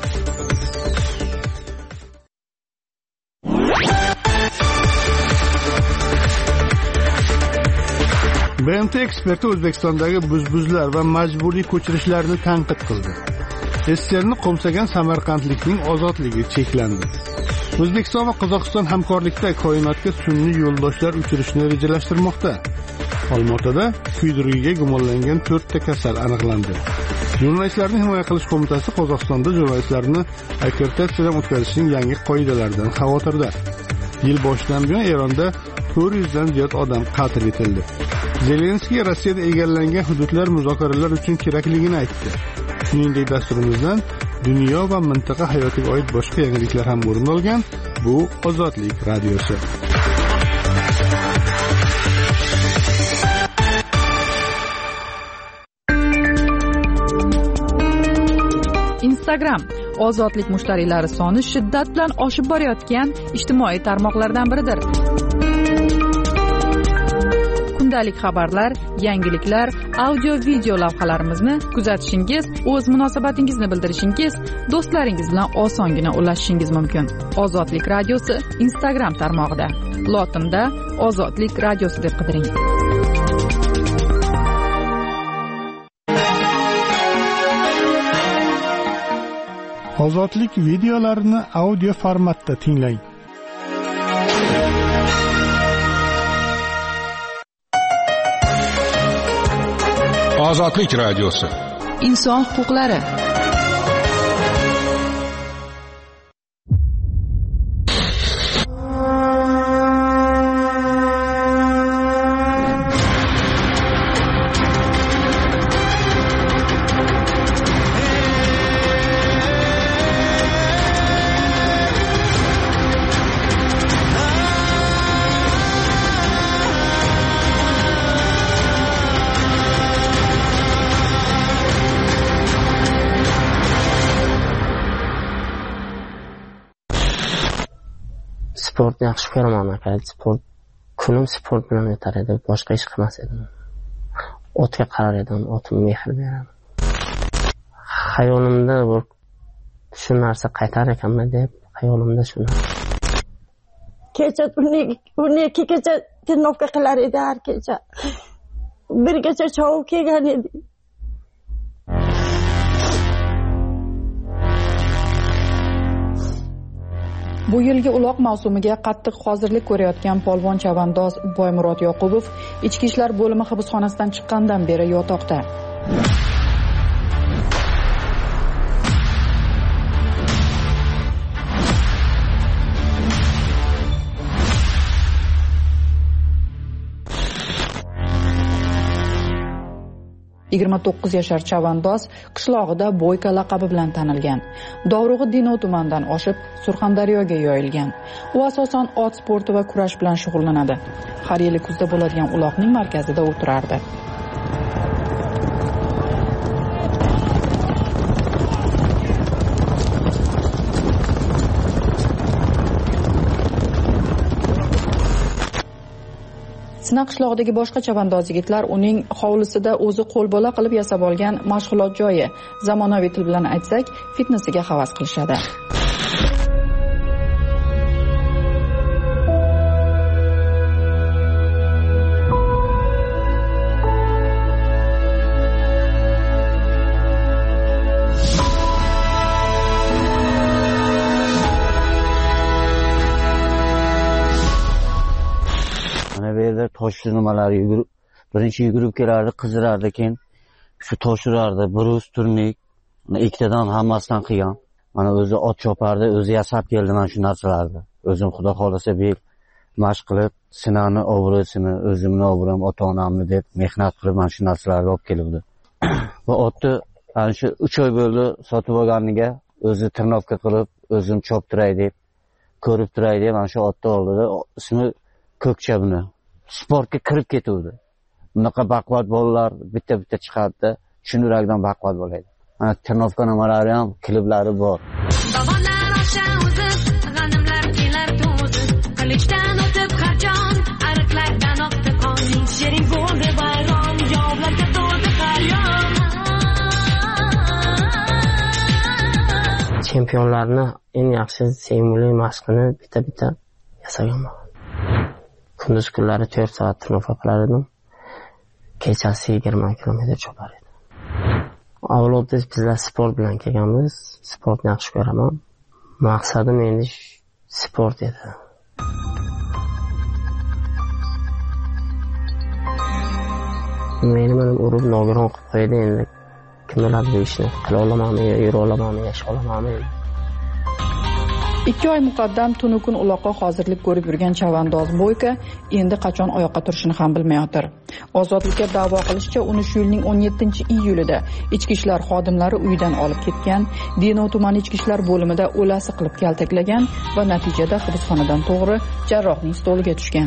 B M T eksperti O'zbekistondagi buzbuzlar va majburiy ko'chirishlarni tanqid qildi. S S R'ni qo'msagan samarqandlikning ozodligi cheklandi. O'zbekiston va Qozog'iston hamkorlikda koinotga sun'iy yo'ldoshlar uchirishni rejalashtirmoqda. Olmaotada kuydirgiga gumonlangan to'rtta kasal aniqlandi. Jurnalistlarni himoya qilish qo'mitasi Qozog'istonda jurnalistlarni akkreditatsiyadan o'tkazishning yangi qoidalaridan xavotirda. Yil boshidan buyon Eronda to'rt yuz dan ziyod odam qatl etildi. Zelenskiy Rossiyada egallangan hududlar muzokaralar uchun kerakligini aytdi. Shuningdek, dasturimizdan dunyo va mintaqa hayotiga oid boshqa yangiliklar ham o'rin olgan. Bu Ozodlik radiosi. Instagram ozodlik mushtariylari soni shiddat bilan oshib borayotgan ijtimoiy tarmoqlardan biridir. Kundalik xabarlar, yangiliklar, audio-video lavhalarimizni kuzatishingiz, o'z munosabatingizni bildirishingiz, do'stlaringiz bilan osongina ulashishingiz mumkin. Ozodlik radiosi Instagram tarmog'ida. Lotinda Ozodlik radiosi deb qidiring. Ozodlik videolarini audio formatda tinglang. Ozodlik radiosi. Inson huquqlari. Sportni yaxshi ko'raman aka. Sport kunim sport bilan o'tar edi, boshqa ish qilmas edim. Otga qarar edim, otim mehr beradi. Xayolimda bir shu narsa qaytar ekanman deb, xayolimda shu narsa. Kecha o'n ikkigacha tirnovka qilar edi har kecha. Birgacha chovib kelgan edi. Bu yilgi uloq mavsumiga qattiq hozirlik ko'rayotgan polvon chavandoz Boymurod Yoqubov ichki ishlar bo'limi hibsxonasidan chiqqandan beri yotoqda. yigirma to'qqiz yashar chavandoz qishlog'ida Bo'yka laqabi bilan tanilgan. Dovrug'i Dinov tumanidan oshib Surxondaryoga yoyilgan. U asosan ot sporti va kurash bilan shug'ullanadi. Har yili kuzda bo'ladigan uloqning markazida o'tirardi. Sinaq qishlog'idagi boshqa chavandoz yigitlar uning hovlisida o'zi qo'lbola qilib yasab olgan mashg'ulot joyi, zamonaviy til bilan aytsak, fitnesiga havas qilishadi. Toshli nimalar yugurib, birinchi yugurib kelardi, qizirardi, keyin shu tosh urardi, brus, turnik, ikkitadan hammasidan qilgan. Mana o'zi ot chopardi, o'zi yasab keldi mana shu narsalarni. O'zim xudo xolasa bir mashq qilib, sinani obro'sini, o'zimni obro'm, ota-onamni deb mehnat qilib mana shu narsalarni olib kelibdi. Va otni ana shu uch oy bo'ldi sotib olganiga, o'zi tirnoqqa qilib, o'zim choptiray deb, ko'rib turay deb mana shu otni oldida, ismi Ko'kcha buni. Sportga kirib ketuvdi. Bunaqa baquvvat bolalar bitta-bitta chiqadi, tushunuragdan baquvvat bo'ladi. Mana tirnoqqa nimalari ham, kliplari bor. Qilichdan o'tib qarjon, ariqlardan oqdi qoning, shering bo'ldi bayron, yovlarga to'ldi qaryon. Chempionlarni eng yaxshi sevimli mashqini bitta-bitta yasaganman. Kunduz kunlari to'rt soat tirnoqqa qilar edim. Kechasi yigirma kilometr chopar edim. Avvalda bizlar sport bilan kelganmiz. Sportni yaxshi ko'raman. Maqsadim endi sport edi. Meni mana urib nogiron qilib qo'ydi endi. Kim biladi bu ishni qila olamanmi, yura olamanmi, yasha olamanmi? ikki oy muqaddam tunu kun uloqqa hozirlik ko'rib yurgan chavandoz Boyka endi qachon oyoqqa turishini ham bilmayotir. Ozodlikka da'vo qilishicha, uni shu yilning o'n yettinchi iyulida ichki ishlar xodimlari uyidan olib ketgan, Denov tumani ichki ishlar bo'limida o'lasi qilib kaltaklagan va natijada hibsxonadan to'g'ri jarrohning stoliga tushgan.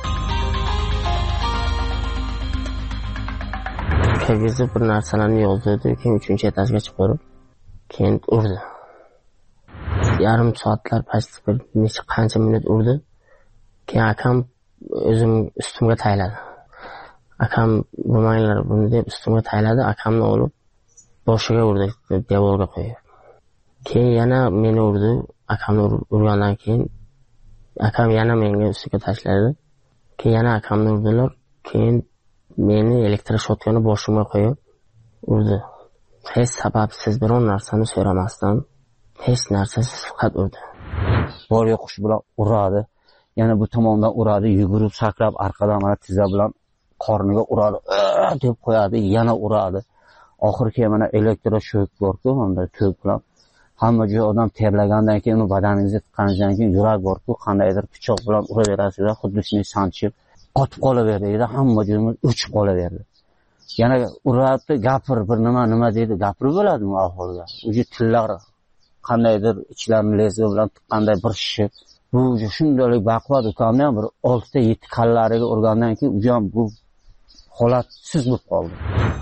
Kirgizib bir narsalarni yozdi, keyin uchinchi etajga chiqarib, keyin urdi. Yarim soatlar past bir necha qancha minut urdi. Keyin akam o'zim ustimga tayladi. Akam bo'lmanglar buni deb ustimga tayladi, akamni olib boshiga urdi, devorga qo'yib. Keyin yana meni urdi, akamni urgandan keyin akam yana menga ustiga tashladi. Keyin yana akamni urdilar, keyin meni elektroshotkani boshimga qo'yib urdi. Hech sababsiz biron narsani so'ramasdan, hech narsasiz faqat urdi. Bor yo'qish bilan uradi. Yana bu tomondan uradi, yugurib, sakrab, arqadan mana tizza bilan qorniga uradi, deb qo'yadi, yana uradi. Oxirgi mana elektroshok bor-ku, unda tok bilan hamma joy odam terlagandan keyin uni badaningizga tiqqandan keyin yurak bor-ku, qandaydir pichoq bilan uraverasizlar, xuddi shunday sanchib qotib qolaverdi, hamma joyimiz o'chib qolaverdi. Yana uradi, gapir, bir nima nima deydi, gapirib bo'ladimi ahvolga? Uji tillar qandaydir ichlarini lezgi bilan tiqqanday bir shishib, bu shunday baquvvat ukamni ham bir olti yetti kallariga urgandan keyin u ham bu holatsiz bo'lib qoldi.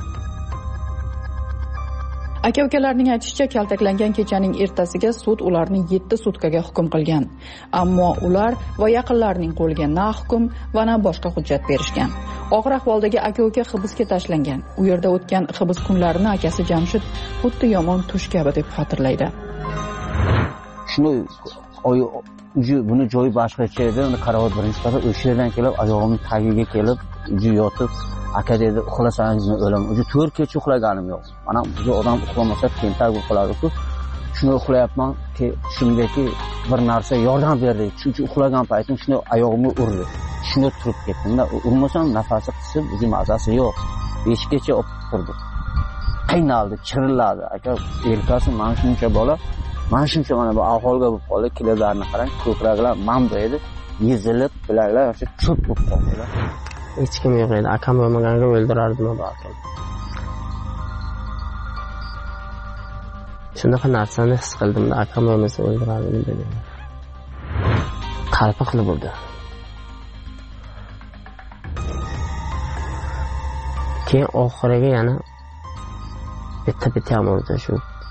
Aka-ukalarning aytishicha, kaltaklangan kechaning ertasiga sud ularni yetti sutkaga hukm qilgan. Ammo ular va yaqinlarining qo'liga na hukm va na boshqa hujjat berishgan. Og'ir ahvoldagi aka-uka hibsga tashlangan. U yerda o'tgan hibs kunlarini akasi Jamshid xuddi yomon tush kabi deb xotirlaydi. Shuni oy uji buni joyi boshqacha edi, uni karavot birinchi qator o'sha yerdan kelib, oyog'imning tagiga kelib, uji yotib, aka dedi, uxlasangizmi o'laman. Uji to'rt kecha uxlaganim yo'q. Mana bu odam uxlamasa tentak bo'lib qoladi-ku. Shuni uxlayapman ki, shundaki bir narsa yordam berdi. Chunki uxlagan paytim shuni oyog'imga urdi. Shunga turib ketdim. Urmasam nafasi qisib, uji mazasi yo'q. besh kecha olib turdi. Qiynaldi, chirilladi. Aka, yelkasi mana shuncha bola mana shuncha mana bu ahvolga bo'lib qoldi. Kilalarni qarang, ko'kraglar mamdo edi. Yezilib, bilaklar o'sha cho'p bo'lib qoldilar. Hech kim yo'q edi. Akam bo'lmaganga o'ldirardim balki. Shunaqa narsani his qildim-da, akam bo'lmasa o'ldirardim dedim. Qalbi qilib urdi. Keyin oxiriga yana bitta-bitta ham urdi shu.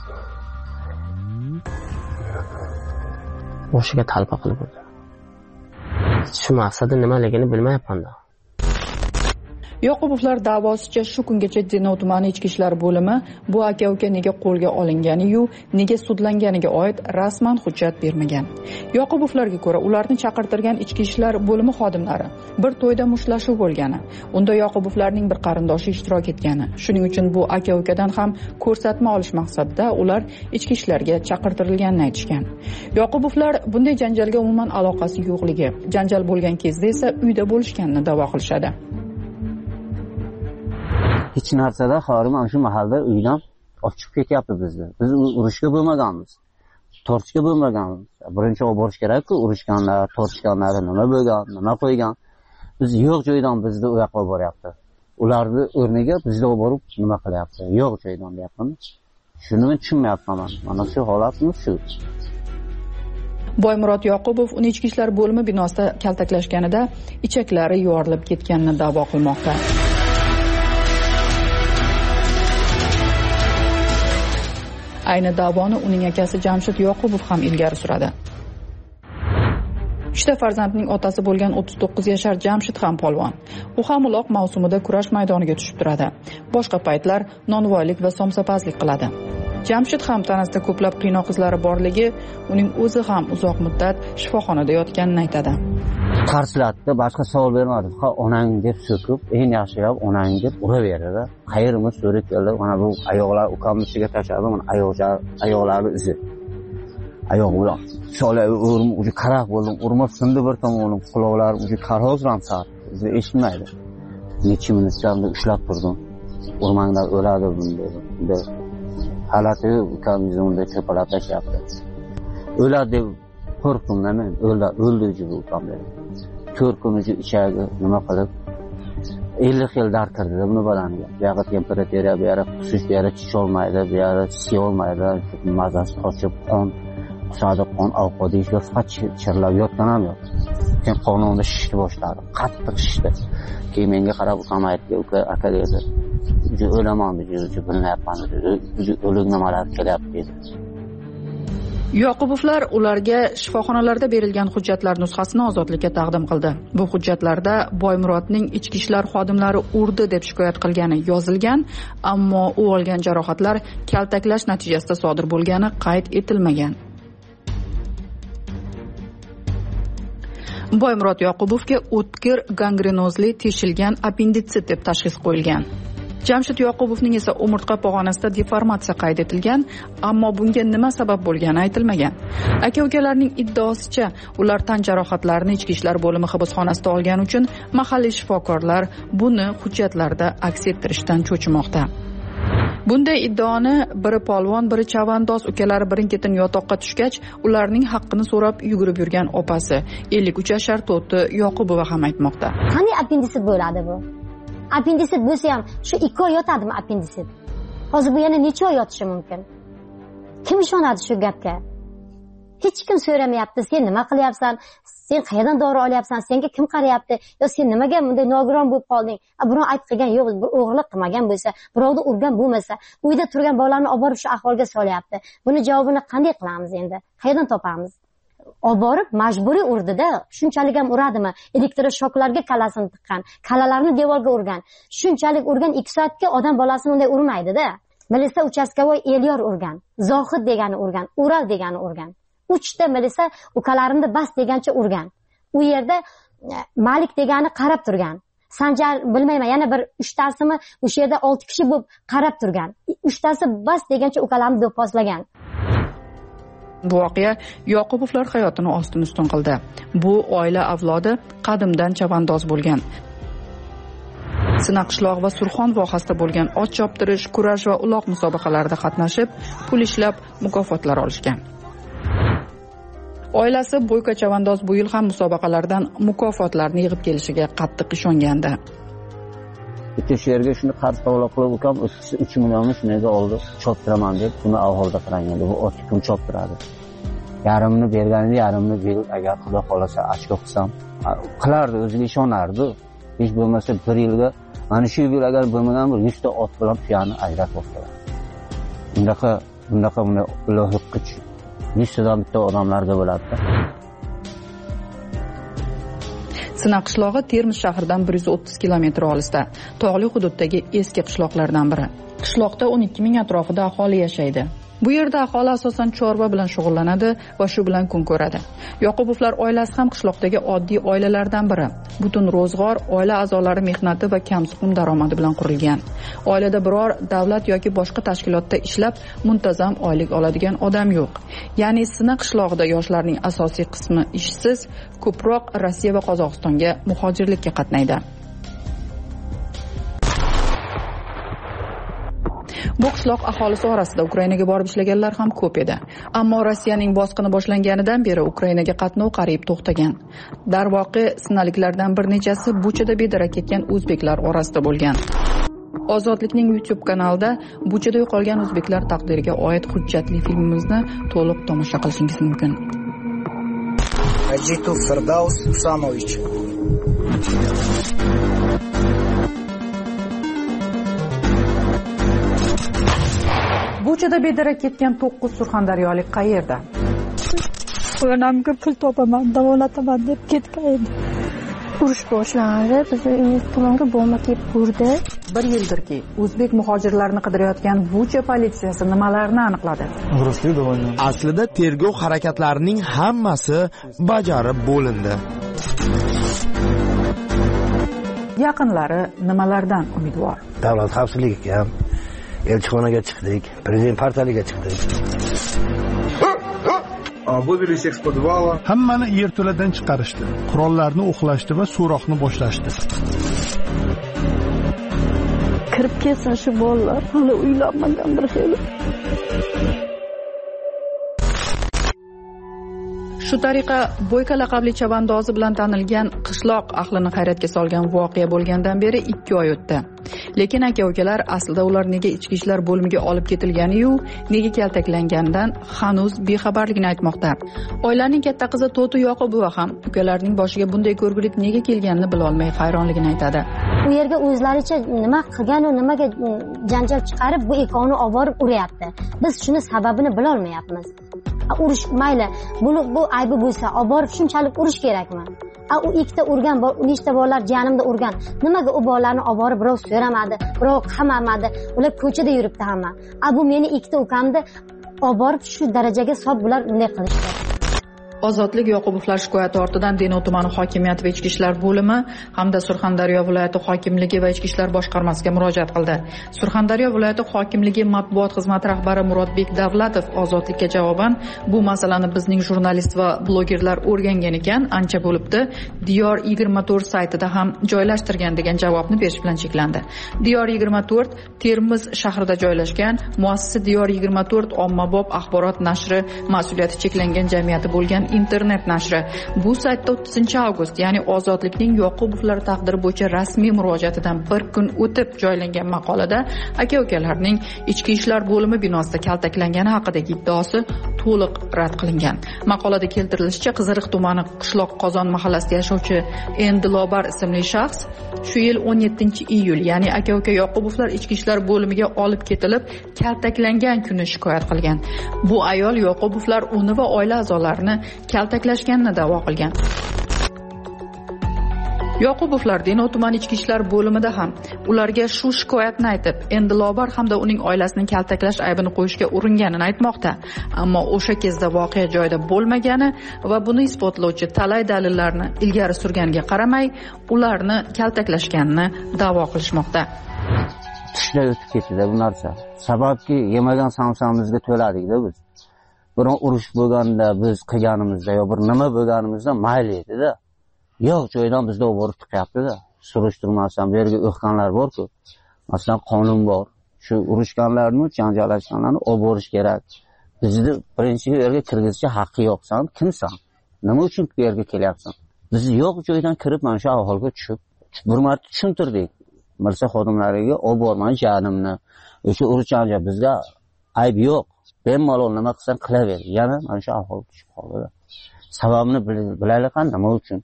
Boshiga talpa qilib urdi. Shu maqsadi nimaligini bilmayapman-da. Yoqubovlar da'vosicha shu kungacha Denov tumani ichki ishlar bo'limi bu aka-uka nega qo'lga olingani-yu, nega sudlanganiga oid rasman hujjat bermagan. Yoqubovlarga ko'ra, ularni chaqirtirgan ichki ishlar bo'limi xodimlari bir to'yda mushtlashuv bo'lgani, unda Yoqubovlarning bir qarindoshi ishtirok etgani. Shuning uchun bu aka-ukadan ham ko'rsatma olish maqsadida ular ichki ishlarga chaqirtirilganini aytishgan. Yoqubovlar bunday janjalga umuman aloqasi yo'qligi, janjal bo'lgan kezda esa uyda bo'lishganini da'vo qilishadi. hech narsada xori mana shu mahallada uydan ochib ketyapti bizni. Biz urushga bo'lmaganmiz. Tortishga bo'lmaganmiz. Birinchi olib borish kerak-ku, urushganlar, tortishganlar nima bo'lgan, nima qo'ygan. Biz yo'q joydan bizni u yoqqa boryapti. Ularni o'rniga bizni olib borib nima qilyapti? Yo'q joydan deyapmiz. Shuni tushunmayapman. Mana shu holatimiz shu. Boymurod Yoqubov uni ichki ishlar bo'limi binosida kaltaklashganida ichaklari yorilib ketganini da'vo qilmoqda. Ayni da'voni uning akasi Jamshid Yoqubov ham ilgari suradi. Uchta farzandning otasi bo'lgan o'ttiz to'qqiz yashar Jamshid ham polvon. U ham uloq mavsumida kurash maydoniga tushib turadi. Boshqa paytlar nonvoylik va somsapazlik qiladi. Jamshid ham tanasida ko'plab qiynoq izlari borligi, uning o'zi ham uzoq muddat shifoxonada yotganini aytadi. Qarshilatdi, boshqa savol bermadi. Ha, onang deb so'kib, eng yaxshilab onang deb uraverdi. Qayrimiz so'rib keldi. Mana bu oyoqlar ukamisiga tashladi, mana oyoqlar, oyoqlari izi. Oyoq bilan shola o'rim, uji qaraq bo'ldim. Urma sindi bir tomonim, quloqlar uji qarozram sar. Bizni eshitmaydi. Necha minutdan ushlab turdim. Urmangdan o'ladi bunday. Bunday halati ukamizni unda cho'palab tashlayapti. O'ladi deb qo'rqdim men. O'ldi, o'ldi bu ukam dedi. to'rt kun ichagi nima qilib ellik yil dard kirdi buni badaniga. Bu yoqda temperatura, bu yoqda qusish, bu yoqda chish olmaydi, bu yoqda siy olmaydi, mazasi qochib qon qusadi, qon ovqat yeyishga faqat chirlab yotgan ham yo'q. Keyin qonimda shishni boshladi, qattiq shishdi. Keyin menga qarab ukam aytdi, uka aka dedi. Juda o'laman dedi, juda bilmayapman dedi. Juda o'lik nimalar kelyapti dedi. Yoqubovlar ularga shifoxonalarda berilgan hujjatlar nusxasini ozodlikka taqdim qildi. Bu hujjatlarda Boymurodning ichki ishlar xodimlari urdi deb shikoyat qilgani yozilgan, ammo u olgan jarohatlar kaltaklash natijasida sodir bo'lgani qayd etilmagan. Boymurod Yoqubovga o'tkir gangrenozli teshilgan appenditsit deb tashxis qo'yilgan. Jamshid Yoqubovning esa umurtqa pog'onasida deformatsiya qayd etilgan, ammo bunga nima sabab bo'lgani aytilmagan. Aka-ukalarning iddaosicha, ular tan jarohatlarini ichki ishlar bo'limi hibsxonasida olgani uchun mahalliy shifokorlar buni hujjatlarda aks ettirishdan cho'chimoqda. Bunday iddaoni biri polvon, biri chavandoz ukalari birin-ketin yotoqqa tushgach, ularning haqqini so'rab yugurib yurgan opasi, ellik uch yashar To'ti Yoqubova ham aytmoqda. Qanday appenditsit bo'ladi bu? Appenditsit bo'lsa ham shu ikki oy yotadimi appenditsit? Hozir bu yana necha oy yotishi mumkin? Kim ishonadi shu gapga? Hech kim so'ramayapti, sen nima qilyapsan? Sen qayerdan dori olyapsan? Senga kim qarayapti? Yo sen nimaga bunday nogiron bo'lib qolding? Birov ayt qilgan yo'q, bir o'g'irlik qilmagan bo'lsa, birovni urgan bo'lmasa, uyda turgan bolalarni olib borib shu ahvolga solyapti. Buni javobini qanday qilamiz endi? Qayerdan topamiz? Olib borib majburiy urdida, shunchalik ham uradimi? Elektroshoklarga kalasini tiqqan, kalalarni devorga urgan. Shunchalik urgan ikki soatga odam bolasini unday urmaydi-da. Milisa uchastkavoy Elyor urgan, Zohid degani urgan, Ural degani urgan. uchta milisa ukalarimni bas degancha urgan. U yerda Malik degani qarab turgan. Sanjar bilmayman, yana bir uchtasimi o'sha yerda olti kishi bo'lib qarab turgan. uchtasi bas degancha ukalarni do'pposlagan. Bu voqea Yoqubovlar hayotini ostin-ustun qildi. Bu oila avlodi qadimdan chavandoz bo'lgan. Sinaqishloq va Surxon vohasida bo'lgan ot choptirish, kurash va uloq musobaqalarida qatnashib, pul ishlab mukofotlar olishgan. Oilasi Bo'yka chavandoz bu yil ham musobaqalardan mukofotlarni yig'ib kelishiga qattiq ishongandi. Bitta yerga shuni qarz tavla qilib ukam uch millionni shunga oldi, choptiraman deb buni avvalda qilgan. Bu ot kim choptiradi? Yarimni berganida yarimni ber, agar xudo xolasa ochko qilsam, qilardi, o'ziga ishonardi. Hech bo'lmasa bir yilga, mana shu yil agar bo'lmagan bir yuzta ot bilan tuyani ajratib olsalar. Bundaqa, bundaqa buni ilohiy kuch yuztadan bitta odamlarda bo'ladi. Sinaq qishlog'i Termiz shahridan bir yuz o'ttiz kilometr olisda, tog'li hududdagi eski qishloqlardan biri. Qishloqda o'n ikki ming atrofida aholi yashaydi. Bu yerda aholi asosan chorva bilan shug'ullanadi va shu bilan kun ko'radi. Yoqubovlar oilasi ham qishloqdagi oddiy oilalardan biri. Butun ro'zg'or oila a'zolari mehnati va kamsuqum daromadi bilan qurilgan. Oilada biror davlat yoki boshqa tashkilotda ishlab muntazam oylik oladigan odam yo'q. Ya'ni Sinaq qishlog'ida yoshlarning asosiy qismi ishsiz, ko'proq Rossiya va Qozog'istonga muhojirlikka qatnaydi. Bu qishloq aholisi orasida Ukrainaga borib ishlaganlar ham ko'p edi. Ammo Rossiyaning bosqini boshlanganidan beri Ukrainaga qatnov qariyb to'xtagan. Darvoqe, sinalliklardan bir nechasi Buchada bedarak ketgan o'zbeklar orasida bo'lgan. Ozodlikning YouTube kanalida Buchada yo'qolgan o'zbeklar taqdiriga oid hujjatli filmimizni to'liq tomosha qilishingiz mumkin. Ajitov Firdaus Usamovich. Buchada bedarak ketgan to'qqiz surxondaryolik qayerda? Onamga pul topaman, davolataman deb ketgan edi. Urush boshlandi, biz uyimiz tomonga bomba kelib urdi. Bir yildirki, o'zbek muhojirlarni qidirayotgan Bucha politsiyasi nimalarni aniqladi? Aslida tergov harakatlarining hammasi bajarib bo'lindi. Yaqinlari nimalardan umidvor? Davlat xavfsizligiga ham, elchixonaga chiqdik, prezident portaliga chiqdik. Hammani yerto'ladan chiqarishdi, qurollarni o'qlashdi va so'roqni boshlashdi. Kirib kelsin shu bolalar, hali uylanmagan bir xil. Shu tariqa Bo'yka laqabli chavandozi bilan tanilgan qishloq ahlini hayratga solgan voqea bo'lgandan beri ikki oy o'tdi. Lekin aka-ukalar aslida ular nega ichki ishlar bo'limiga olib ketilgani-yu, nega kaltaklanganidan hanuz bexabarligini aytmoqda. Oilaning katta qizi To'ti Yoqubova ham ukalarining boshiga bunday ko'rgulik nega kelganini bila olmay hayronligini aytadi. U yerga o'zlaricha nima qilgan-u nimaga janjal chiqarib bu ikkovini olib borib uryapti. Biz shuni sababini bila olmayapmiz. Urush mayli, buni bu aybi bo'lsa, olib borib shunchalik urish kerakmi? A u ikkita urgan, nechta bolalar jiyanimda urgan. Nimaga u bolalarni olib borib birov so'ramadi, birov qamamadi, ular ko'chada yuribdi hamma. A bu meni ikkita ukamni olib borib shu darajaga solib bular bunday qilishdi. Ozodlik Yoqubovlar shikoyati ortidan Denov tumani hokimiyat va ichki ishlar bo'limi hamda Surxondaryo viloyati hokimligi va ichki ishlar boshqarmasiga murojaat qildi. Surxondaryo viloyati hokimligi matbuot xizmati rahbari Murodbek Davlatov Ozodlikka javoban bu masalani bizning jurnalist va blogerlar o'rgangan ekan, ancha bo'libdi. Diyor yigirma to'rt saytida ham joylashtirgan degan javobni berish bilan cheklandi. Diyor yigirma to'rt Termiz shahrida joylashgan, muassisi Diyor yigirma to'rt ommabop axborot nashri mas'uliyati cheklangan jamiyati bo'lgan internet nashri. Bu saytda o'ttizinchi avgust, ya'ni Ozodlikning Yoqubovlar taqdiri bo'yicha rasmiy murojaatidan bir kun o'tib joylangan maqolada aka-ukalarning ichki ishlar bo'limi binosida kaltaklangani haqidagi iddaosi to'liq rad qilingan. Maqolada keltirilishicha, Qiziriq tumani Qishloq Qozon mahallasida yashovchi Endilobar ismli shaxs shu yil o'n yettinchi iyul, ya'ni aka-uka Yoqubovlar ichki ishlar bo'limiga olib ketilib, kaltaklangan kuni shikoyat qilgan. Bu ayol Yoqubovlar uni va oila a'zolarini kaltaklashganini da'vo qilgan. Yoqubovlar Denov tumani ichki ishlar bo'limida ham ularga shu shikoyatni aytib, Endilobar hamda uning oilasini kaltaklash aybini qo'yishga uringanini aytmoqda. Ammo o'sha kezda voqea joyida bo'lmagani va buni isbotlovchi talay dalillarni ilgari surganiga qaramay, ularni kaltaklashganini da'vo qilishmoqda. Tushlar o'tib ketdi bu narsa. Sababki yemagan samsamizga to'ladik-da biz. Biroq urush bo'lganda biz qilganimizda yo bir nima bo'lganimizda mayli edi-da. Yo'q, joydan bizda borib chiqyapti-da. Surishtirmasdan bu yerga o'qganlar bor-ku. Masalan, qonun bor. Shu urushganlarni, janjallashganlarni olib borish kerak. Bizni birinchi yerga kirgizishga haqqi yo'q. Sen kimsan? Nima uchun bu yerga kelyapsan? Biz yo'q joydan kirib mana shu ahvolga tushib, bir marta tushuntirdik. Mirza xodimlariga olib bormay janimni. O'sha urush janjal bizga ayb yo'q. Bemalol nima qilsan qilaver. Yana mana shu ahvol tushib qoldi. Sababini bilaylik, nima uchun?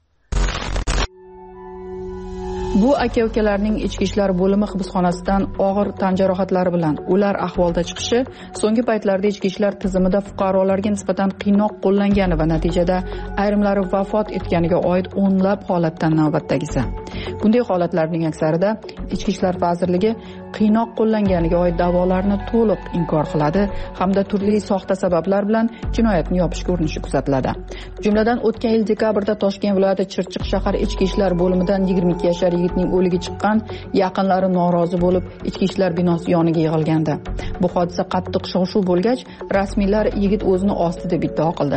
Bu aka-ukalarning ichki ishlar bo'limi hibsxonasidan og'ir tan jarohatlari bilan ular ahvolda chiqishi so'nggi paytlarda ichki ishlar tizimida fuqarolarga nisbatan qiynoq qo'llangani va natijada ayrimlari vafot etganiga oid o'nlab holatdan navbatdagisi. Bunday holatlarning aksarida Ichki ishlar vazirligi qiynoq qo'llanganiga oid da'volarni to'liq inkor qiladi hamda turli soxta sabablar bilan jinoyatni yopishga urinishi kuzatiladi. Jumladan o'tgan yil dekabrda Toshkent viloyati Chirchiq shahar ichki ishlar bo'limidan yigirma ikki yashar yigitning o'ligi chiqqan, yaqinlari norozi bo'lib ichki ishlar binosi yoniga yig'ilgandi. Bu hodisa qattiq shov-shuv bo'lgach, rasmiylar yigit o'zini osdi deb iddao qildi.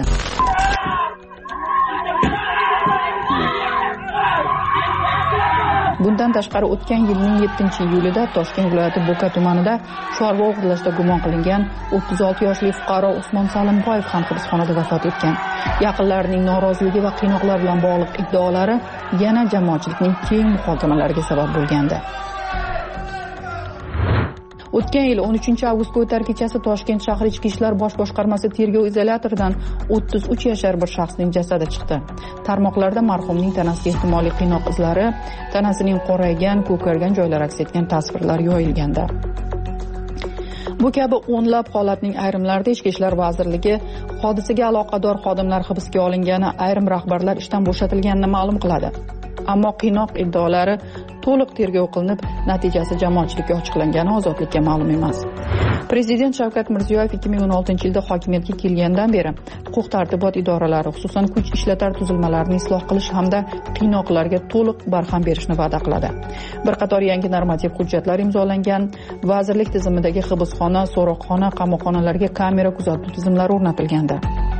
Bundan tashqari o'tgan yilning yettinchi iyulida Toshkent viloyati Bo'ka tumanida chorva o'g'irlashda gumon qilingan o'ttiz olti yoshli fuqaro Usmon Salimboyev ham hibsxonada vafot etgan. Yaqinlarining noroziligi va qiynoqlar bilan bog'liq iddaolari yana jamoatchilikning keng muhokamalariga sabab bo'lgandi. O'tgan yil o'n uchinchi avgustga o'tar kechasi Toshkent shahar ichki ishlar bosh boshqarmasi tergov izolyatoridan o'ttiz uch yashar bir shaxsning jasadi chiqdi. Tarmoqlarda marhumning tanasiga ehtimoliy qiynoq izlari, tanasining qoraygan, ko'kargan joylari aks etgan tasvirlar yoyilgandi. Bu kabi o'nlab holatning ayrimlarida Ichki ishlar vazirligi hodisaga aloqador xodimlar hibsga olingani, ayrim rahbarlar ishdan bo'shatilganini ma'lum qiladi. Ammo qiynoq iddaolari to'liq tergov qilinib, natijasi jamoatchilikka ochiqlangani ozodlikka ma'lum emas. Prezident Shavkat Mirziyoyev ikki ming o'n oltinchi yilda hokimiyatga kelgandan beri huquq tartibot idoralari, xususan kuch ishlatar tuzilmalarini isloh qilish hamda qiynoqlarga to'liq barham berishni va'da qiladi. Bir qator yangi normativ hujjatlar imzolangan, vazirlik tizimidagi hibsxona, so'roqxona, qamoqxonalarga kamera kuzatuv tizimlari o'rnatilgandi.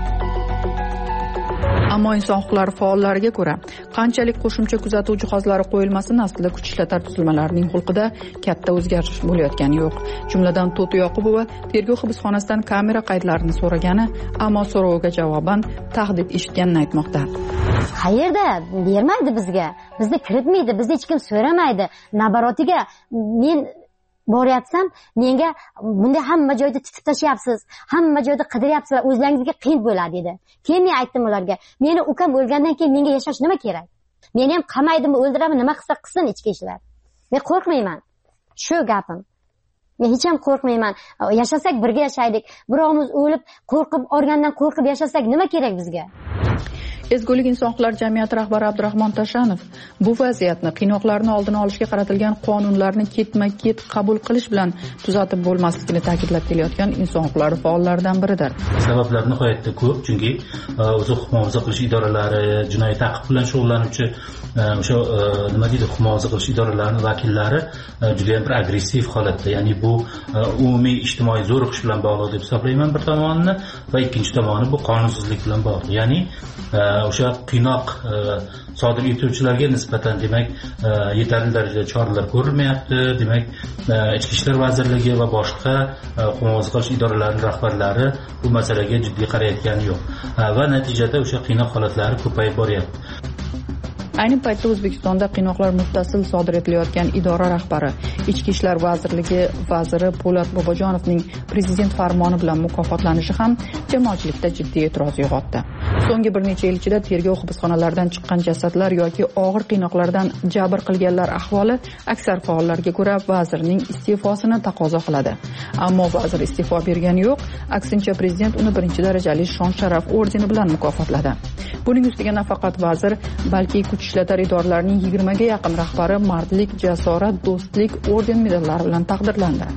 Ammo inson huquqlari faollariga ko'ra, qanchalik qo'shimcha kuzatuv jihozlari qo'yilmasin, aslida kuch ishlatar tuzilmalarining xulqida katta o'zgarish bo'layotgani yo'q. Jumladan To'ti Yoqubova tergov hibsxonasidan kamera qaydlarini so'ragani, ammo so'roviga javoban tahdid eshitganini aytmoqda. Qayerda bermaydi bizga, bizga kiritmaydi, bizni hech kim so'ramaydi. Nabarotiga men boryapsam, menga bunday hamma joyda titib tashyapsiz, hamma joyda qidiryapsizlar, o'zlaringizga qiyin bo'ladi dedi. Keyin men aytdim ularga, meni ukam o'lgandan keyin menga yashash nima kerak? Meni ham qamaydimi, o'ldiradimi, nima qilsa qilsin ichki ishlar. Men qo'rqmayman. Shu gapim. Men hech ham qo'rqmayman. Yashasak birga yashaydik. Birovimiz o'lib, qo'rqib, organdan qo'rqib yashasak nima kerak bizga? Ezgulik inson huquqlari jamiyati rahbari Abdurahmon Tashanov bu vaziyatni qiynoqlarni oldini olishga qaratilgan qonunlarni ketma-ket qabul qilish bilan tuzatib bo'lmasligini ta'kidlab kelayotgan inson huquqlari faollaridan biridir. Sabablar nihoyatda ko'p, chunki o'zi huquq muhofaza qilish idoralari, jinoiy ta'qib bilan shug'ullanuvchi o'sha nima deydi, huquq muhofaza qilish idoralarining vakillari juda ham bir agressiv holatda, ya'ni bu umumiy ijtimoiy zo'riqish bilan bog'liq deb hisoblayman bir tomonni, va ikkinchi tomoni bu qonunsizlik bilan bog'liq. Ya'ni o'sha qiynoq sodir etuvchilarga nisbatan demak yetarli darajada choralar ko'rilmayapti. Demak, Ichki ishlar vazirligi va boshqa huquq muhofaza qilish idoralarining rahbarlari bu masalaga jiddiy qarayotgani yo'q va natijada o'sha qiynoq holatlari ko'payib boryapti. Ayni paytda O'zbekistonda qiynoqlar muttasil sodir etilayotgan idora rahbari, Ichki ishlar vazirligi vaziri Po'lat Bobojonovning prezident farmoni bilan mukofotlanishi ham jamoatchilikda jiddiy e'tiroz uyg'otdi. So'nggi bir necha yil ichida tergov hibsxonalaridan chiqqan jasadlar yoki og'ir qiynoqlardan jabr qilganlar ahvoli aksar faollarga ko'ra vazirning iste'fosini taqozo qiladi. Ammo vazir iste'fo bergani yo'q, aksincha prezident uni birinchi darajali shon-sharaf ordeni bilan mukofotladi. Buning ustiga nafaqat vazir, balki kuch ishlatar idoralarining yigirmaga yaqin rahbari mardlik, jasorat, do'stlik orden medallari bilan taqdirlandi.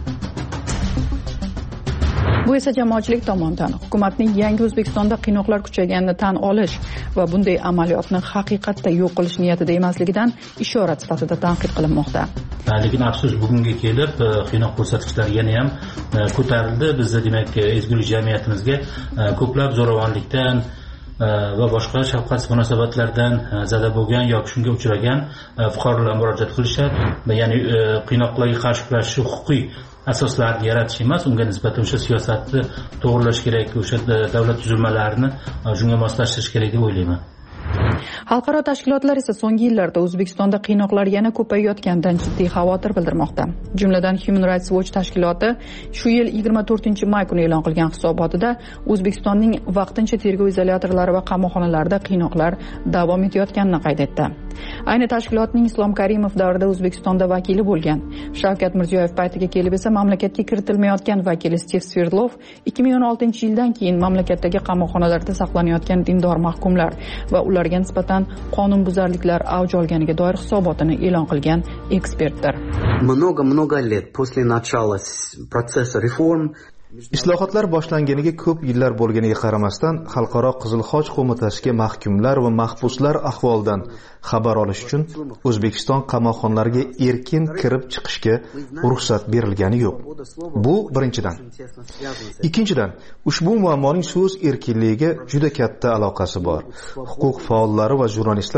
Bu esa jamoatchilik tomonidan hukumatning yangi O'zbekistonda qiynoqlar kuchayganini tan olish va bunday amaliyotni haqiqatda yo'q qilish niyatida emasligidan ishorat sifatida tanqid qilinmoqda. Lekin afsus, bugunga kelib qiynoq ko'rsatkichlari yana ham ko'tarildi. Bizda demak ezgulik jamiyatimizga ko'plab zo'ravonlikdan va boshqa shafqatsiz munosabatlardan zada bo'lgan yoki shunga uchragan fuqarolar murojaat qilishadi. Ya'ni qiynoqlarga qarshi kurashish huquqiy asoslarni yaratish emas, unga nisbatan o'sha siyosatni to'g'rilash kerak, o'sha davlat tuzilmalarini shunga moslashtirish kerak deb o'ylayman. Xalqaro tashkilotlar esa so'nggi yillarda O'zbekistonda qiynoqlar yana ko'payayotganidan jiddiy xavotir bildirmoqda. Jumladan Human Rights Watch tashkiloti shu yil yigirma to'rtinchi may kuni e'lon qilgan hisobotida O'zbekistonning vaqtincha tergov izolyatorlari va qamoqxonalarida qiynoqlar davom etayotganini qayd etdi. Ayni tashkilotning Islom Karimov davrida O'zbekistonda vakili bo'lgan Shavkat Mirziyoyev paytiga kelib esa mamlakatga kiritilmayotgan vakili Stiv Sverdlov ikki ming o'n oltinchi yildan keyin mamlakatdagi qamoqxonalarda saqlanayotgan dindor mahkumlar va ularga nisbatan qonunbuzarliklar avj olganiga doir hisobotini e'lon qilgan ekspertdir. Много-много лет после начала процесса реформ Islohotlar boshlanganiga ko'p yillar bo'lganiga qaramasdan, Xalqaro Qizil Xoch qo'mitasiga mahkumlar va mahbuslar ahvolidan xabar olish uchun O'zbekiston qamoqxonalariga erkin kirib chiqishga ruxsat berilgani yo'q. Bu birinchidan. Ikkinchidan, ushbu muammoning so'z erkinligiga juda katta aloqasi bor. Huquq faollari va jurnalistlar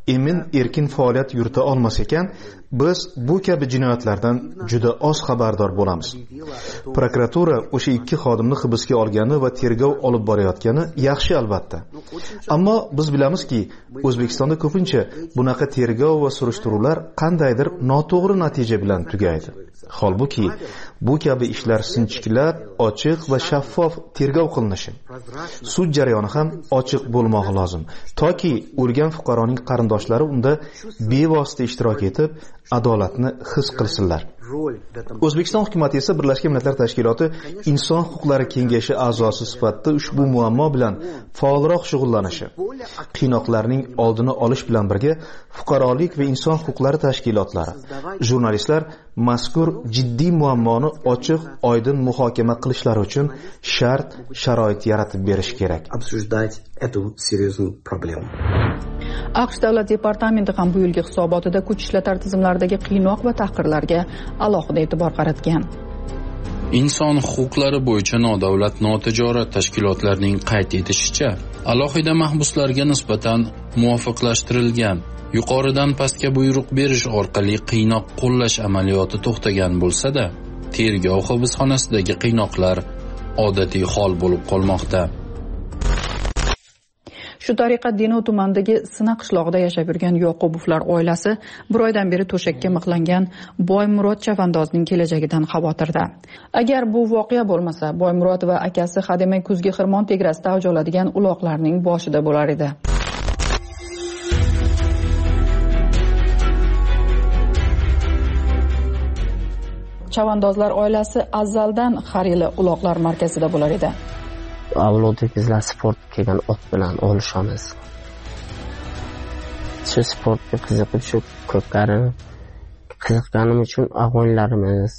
emin erkin faoliyat yurita olmas ekan, biz bu kabi jinoyatlardan juda oz xabardor bo'lamiz. Prokuratura o'sha ikki xodimni hibsga olgani va tergov olib borayotgani yaxshi albatta. Ammo biz bilamizki, O'zbekistonda ko'pincha bunaqa tergov va surishtiruvlar qandaydir noto'g'ri natija bilan tugaydi. Holbuki, bu kabi ishlar sinchiklab, ochiq va shaffof tergov qilinishi. Sud jarayoni ham ochiq bo'lmog'i lozim, toki o'lgan fuqaroning qarindoshlari unda bevosita ishtirok etib, adolatni his qilsinlar. O'zbekiston hukumatı esa Birlashgan Millatlar Tashkiloti Inson huquqlari kengashi a'zosi sifatida ushbu muammo bilan faolroq shug'ullanishi, qiynoqlarning oldini olish bilan birga fuqarolik va inson huquqlari tashkilotlari, jurnalistlar mazkur jiddiy muammoni ochiq, oydin muhokama qilishlari uchun shart sharoit yaratib berish kerak. AQSh Davlat departamenti ham bu yilgi hisobotida kuch ishlatar tizimlaridagi qiynoq va tahqirlarga alohida e'tibor qaratgan. Inson huquqlari bo'yicha nodavlat notijorat tashkilotlarining qayd etishicha, alohida mahbuslarga nisbatan muvofiqlashtirilgan yuqoridan pastga buyruq berish orqali qiynoq qo'llash amaliyoti to'xtagan bo'lsa-da, tergov hibsxonasidagi qiynoqlar odatiy hol bo'lib qolmoqda. Shu tariqa Denov tumanidagi Sina qishlog'ida yashab yurgan Yoqubovlar oilasi bir oydan beri to'shakka mixlangan Boymurod Chavandozning kelajagidan xavotirda. Agar bu voqea bo'lmasa, Boymurod va akasi hademay kuzgi xirmon tegrasida avj oladigan uloqlarning boshida bo'lar edi. Chavandozlar oilasi azaldan har yili uloqlar markazida bo'lar edi. Avlodda bizlar sport kelgan ot bilan olishamiz. Shu sportga qiziqib, shu ko'pkari qiziqqanim uchun og'aylarimiz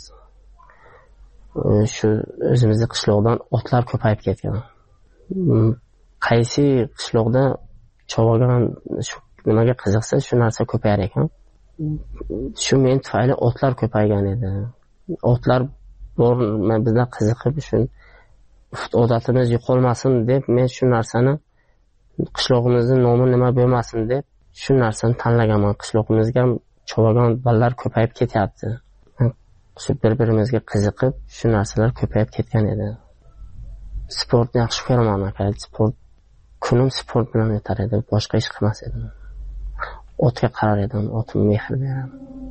shu o'zimizning qishloqdan otlar ko'payib ketgan. Qaysi qishloqda chovagan shu nimaga qiziqsa, shu narsa ko'payar ekan. Shu men tufayli otlar ko'paygan edi. Otlar bor, men bizlar qiziqib shu odatimiz yo'qolmasin deb men shu narsani qishlog'imizning nomi nima bo'lmasin deb shu narsani tanlaganman. Qishlog'imizga chovagan bolalar ko'payib ketyapti. Shu bir-birimizga qiziqib shu narsalar ko'payib ketgan edi. Sportni yaxshi ko'raman aka. Sport kunim sport bilan o'tar edi, boshqa ish qilmas edim. Otga qarar edim, otimga mehr beraman.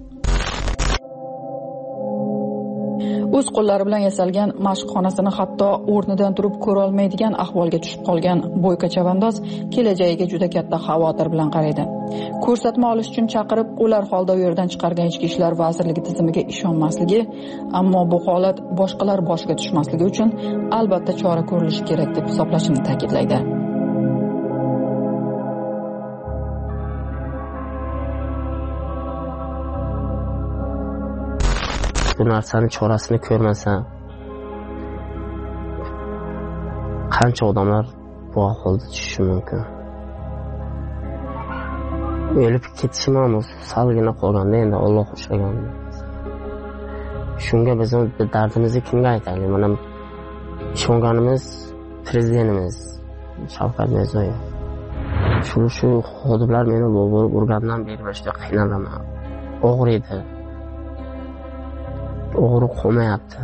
O'z qo'llari bilan yasalgan mashq xonasini hatto o'rnidan turib ko'ra olmaydigan ahvolga tushib qolgan Bo'yka Chavandoz kelajagiga juda katta xavotir bilan qaraydi. Ko'rsatma olish uchun chaqirib, ular holda u yerdan chiqargan Ichki ishlar vazirligi tizimiga ishonmasligi, ammo bu holat boshqalar boshiga tushmasligi uchun albatta chora ko'rilishi kerak deb hisoblashini ta'kidlaydi. Bu narsani chorasini ko'rmasa, qancha odamlar bu ahvolga tushishi mumkin. O'lib ketishi ma'lum, salgina qolganda endi Alloh ushlagan. Shunga biz dardimizni kimga aytaylik? Mana ishonganimiz prezidentimiz Shavkat Mirziyoyev. Shu shu xodimlar meni bo'lib urgandan beri juda qiynalaman. Og'riydi. O'g'ri qo'mayapti.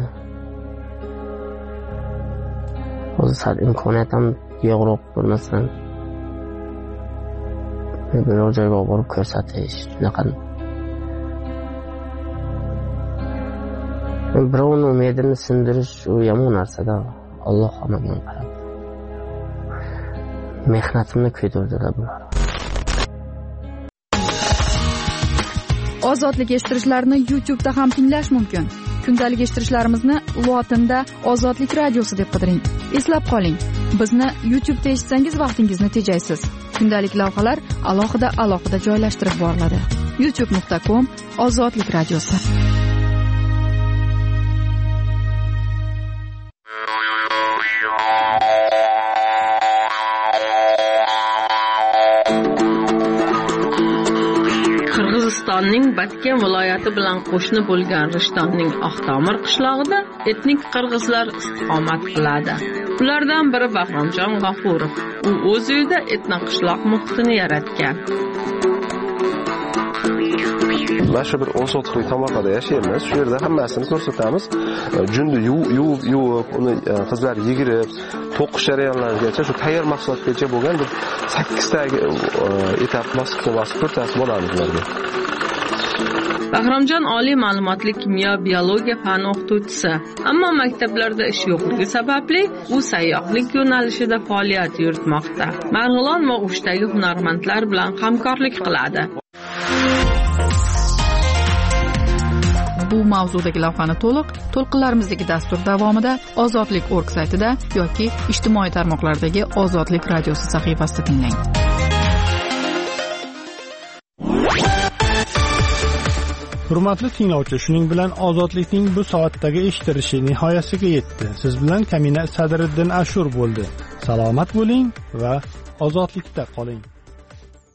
Hozir sal imkoniyat ham yo'qroq bo'lmasdan biror joyga borib ko'rsatish, shunaqa. Birovni umidini sindirish u yomon narsa-da. Alloh hammaga qarab. Mehnatimni kuydirdilar bular. Ozodlik eshittirishlarni YouTube da ham tinglash mumkin. Kundalik eshittirishlarimizni lotinda Ozodlik radiosi deb qidiring. Eslab qoling, bizni YouTube da eshitsangiz vaqtingizni tejaysiz. Kundalik lavhalar alohida-alohida joylashtirib boriladi. youtube nuqta com Ozodlik radiosi. Qirg'izistonning Batken viloyati bilan qo'shni bo'lgan Rishtonning Oqtomir qishlog'ida etnik qirg'izlar istiqomat qiladi. Ulardan biri Bahromjon G'afurov. U o'z uyida etnik qishloq muhitini yaratgan. mana shu bir o'n sotixlik tomorqada yashaymiz. Shu yerda hammasini ko'rsatamiz. Junni yuvib, yuvib, uni qizlar yigirib, to'qish jarayonlarigacha shu tayyor mahsulotgacha bo'lgan bir sakkiz ta etap bosib-bosib ko'rsatib bo'lamiz ularga. Bahromjon oliy ma'lumotli kimyo biologiya fani o'qituvchisi, ammo maktablarda ish yo'qligi sababli u sayyohlik yo'nalishida faoliyat yuritmoqda. Marg'ilon va O'shdagi hunarmandlar bilan hamkorlik qiladi. Bu mavzudagi lavhani to'liq to'lqinlarimizdagi dastur davomida Ozodlik nokta org saytida yoki ijtimoiy tarmoqlardagi Ozodlik radiosi sahifasida tinglang. Hurmatli tinglovchi, shuning bilan Ozodlikning bu soatdagi eshitilishi nihoyasiga yetdi. Siz bilan Kamina Sadriddin Ashur bo'ldi. Salomat bo'ling va ozodlikda qoling.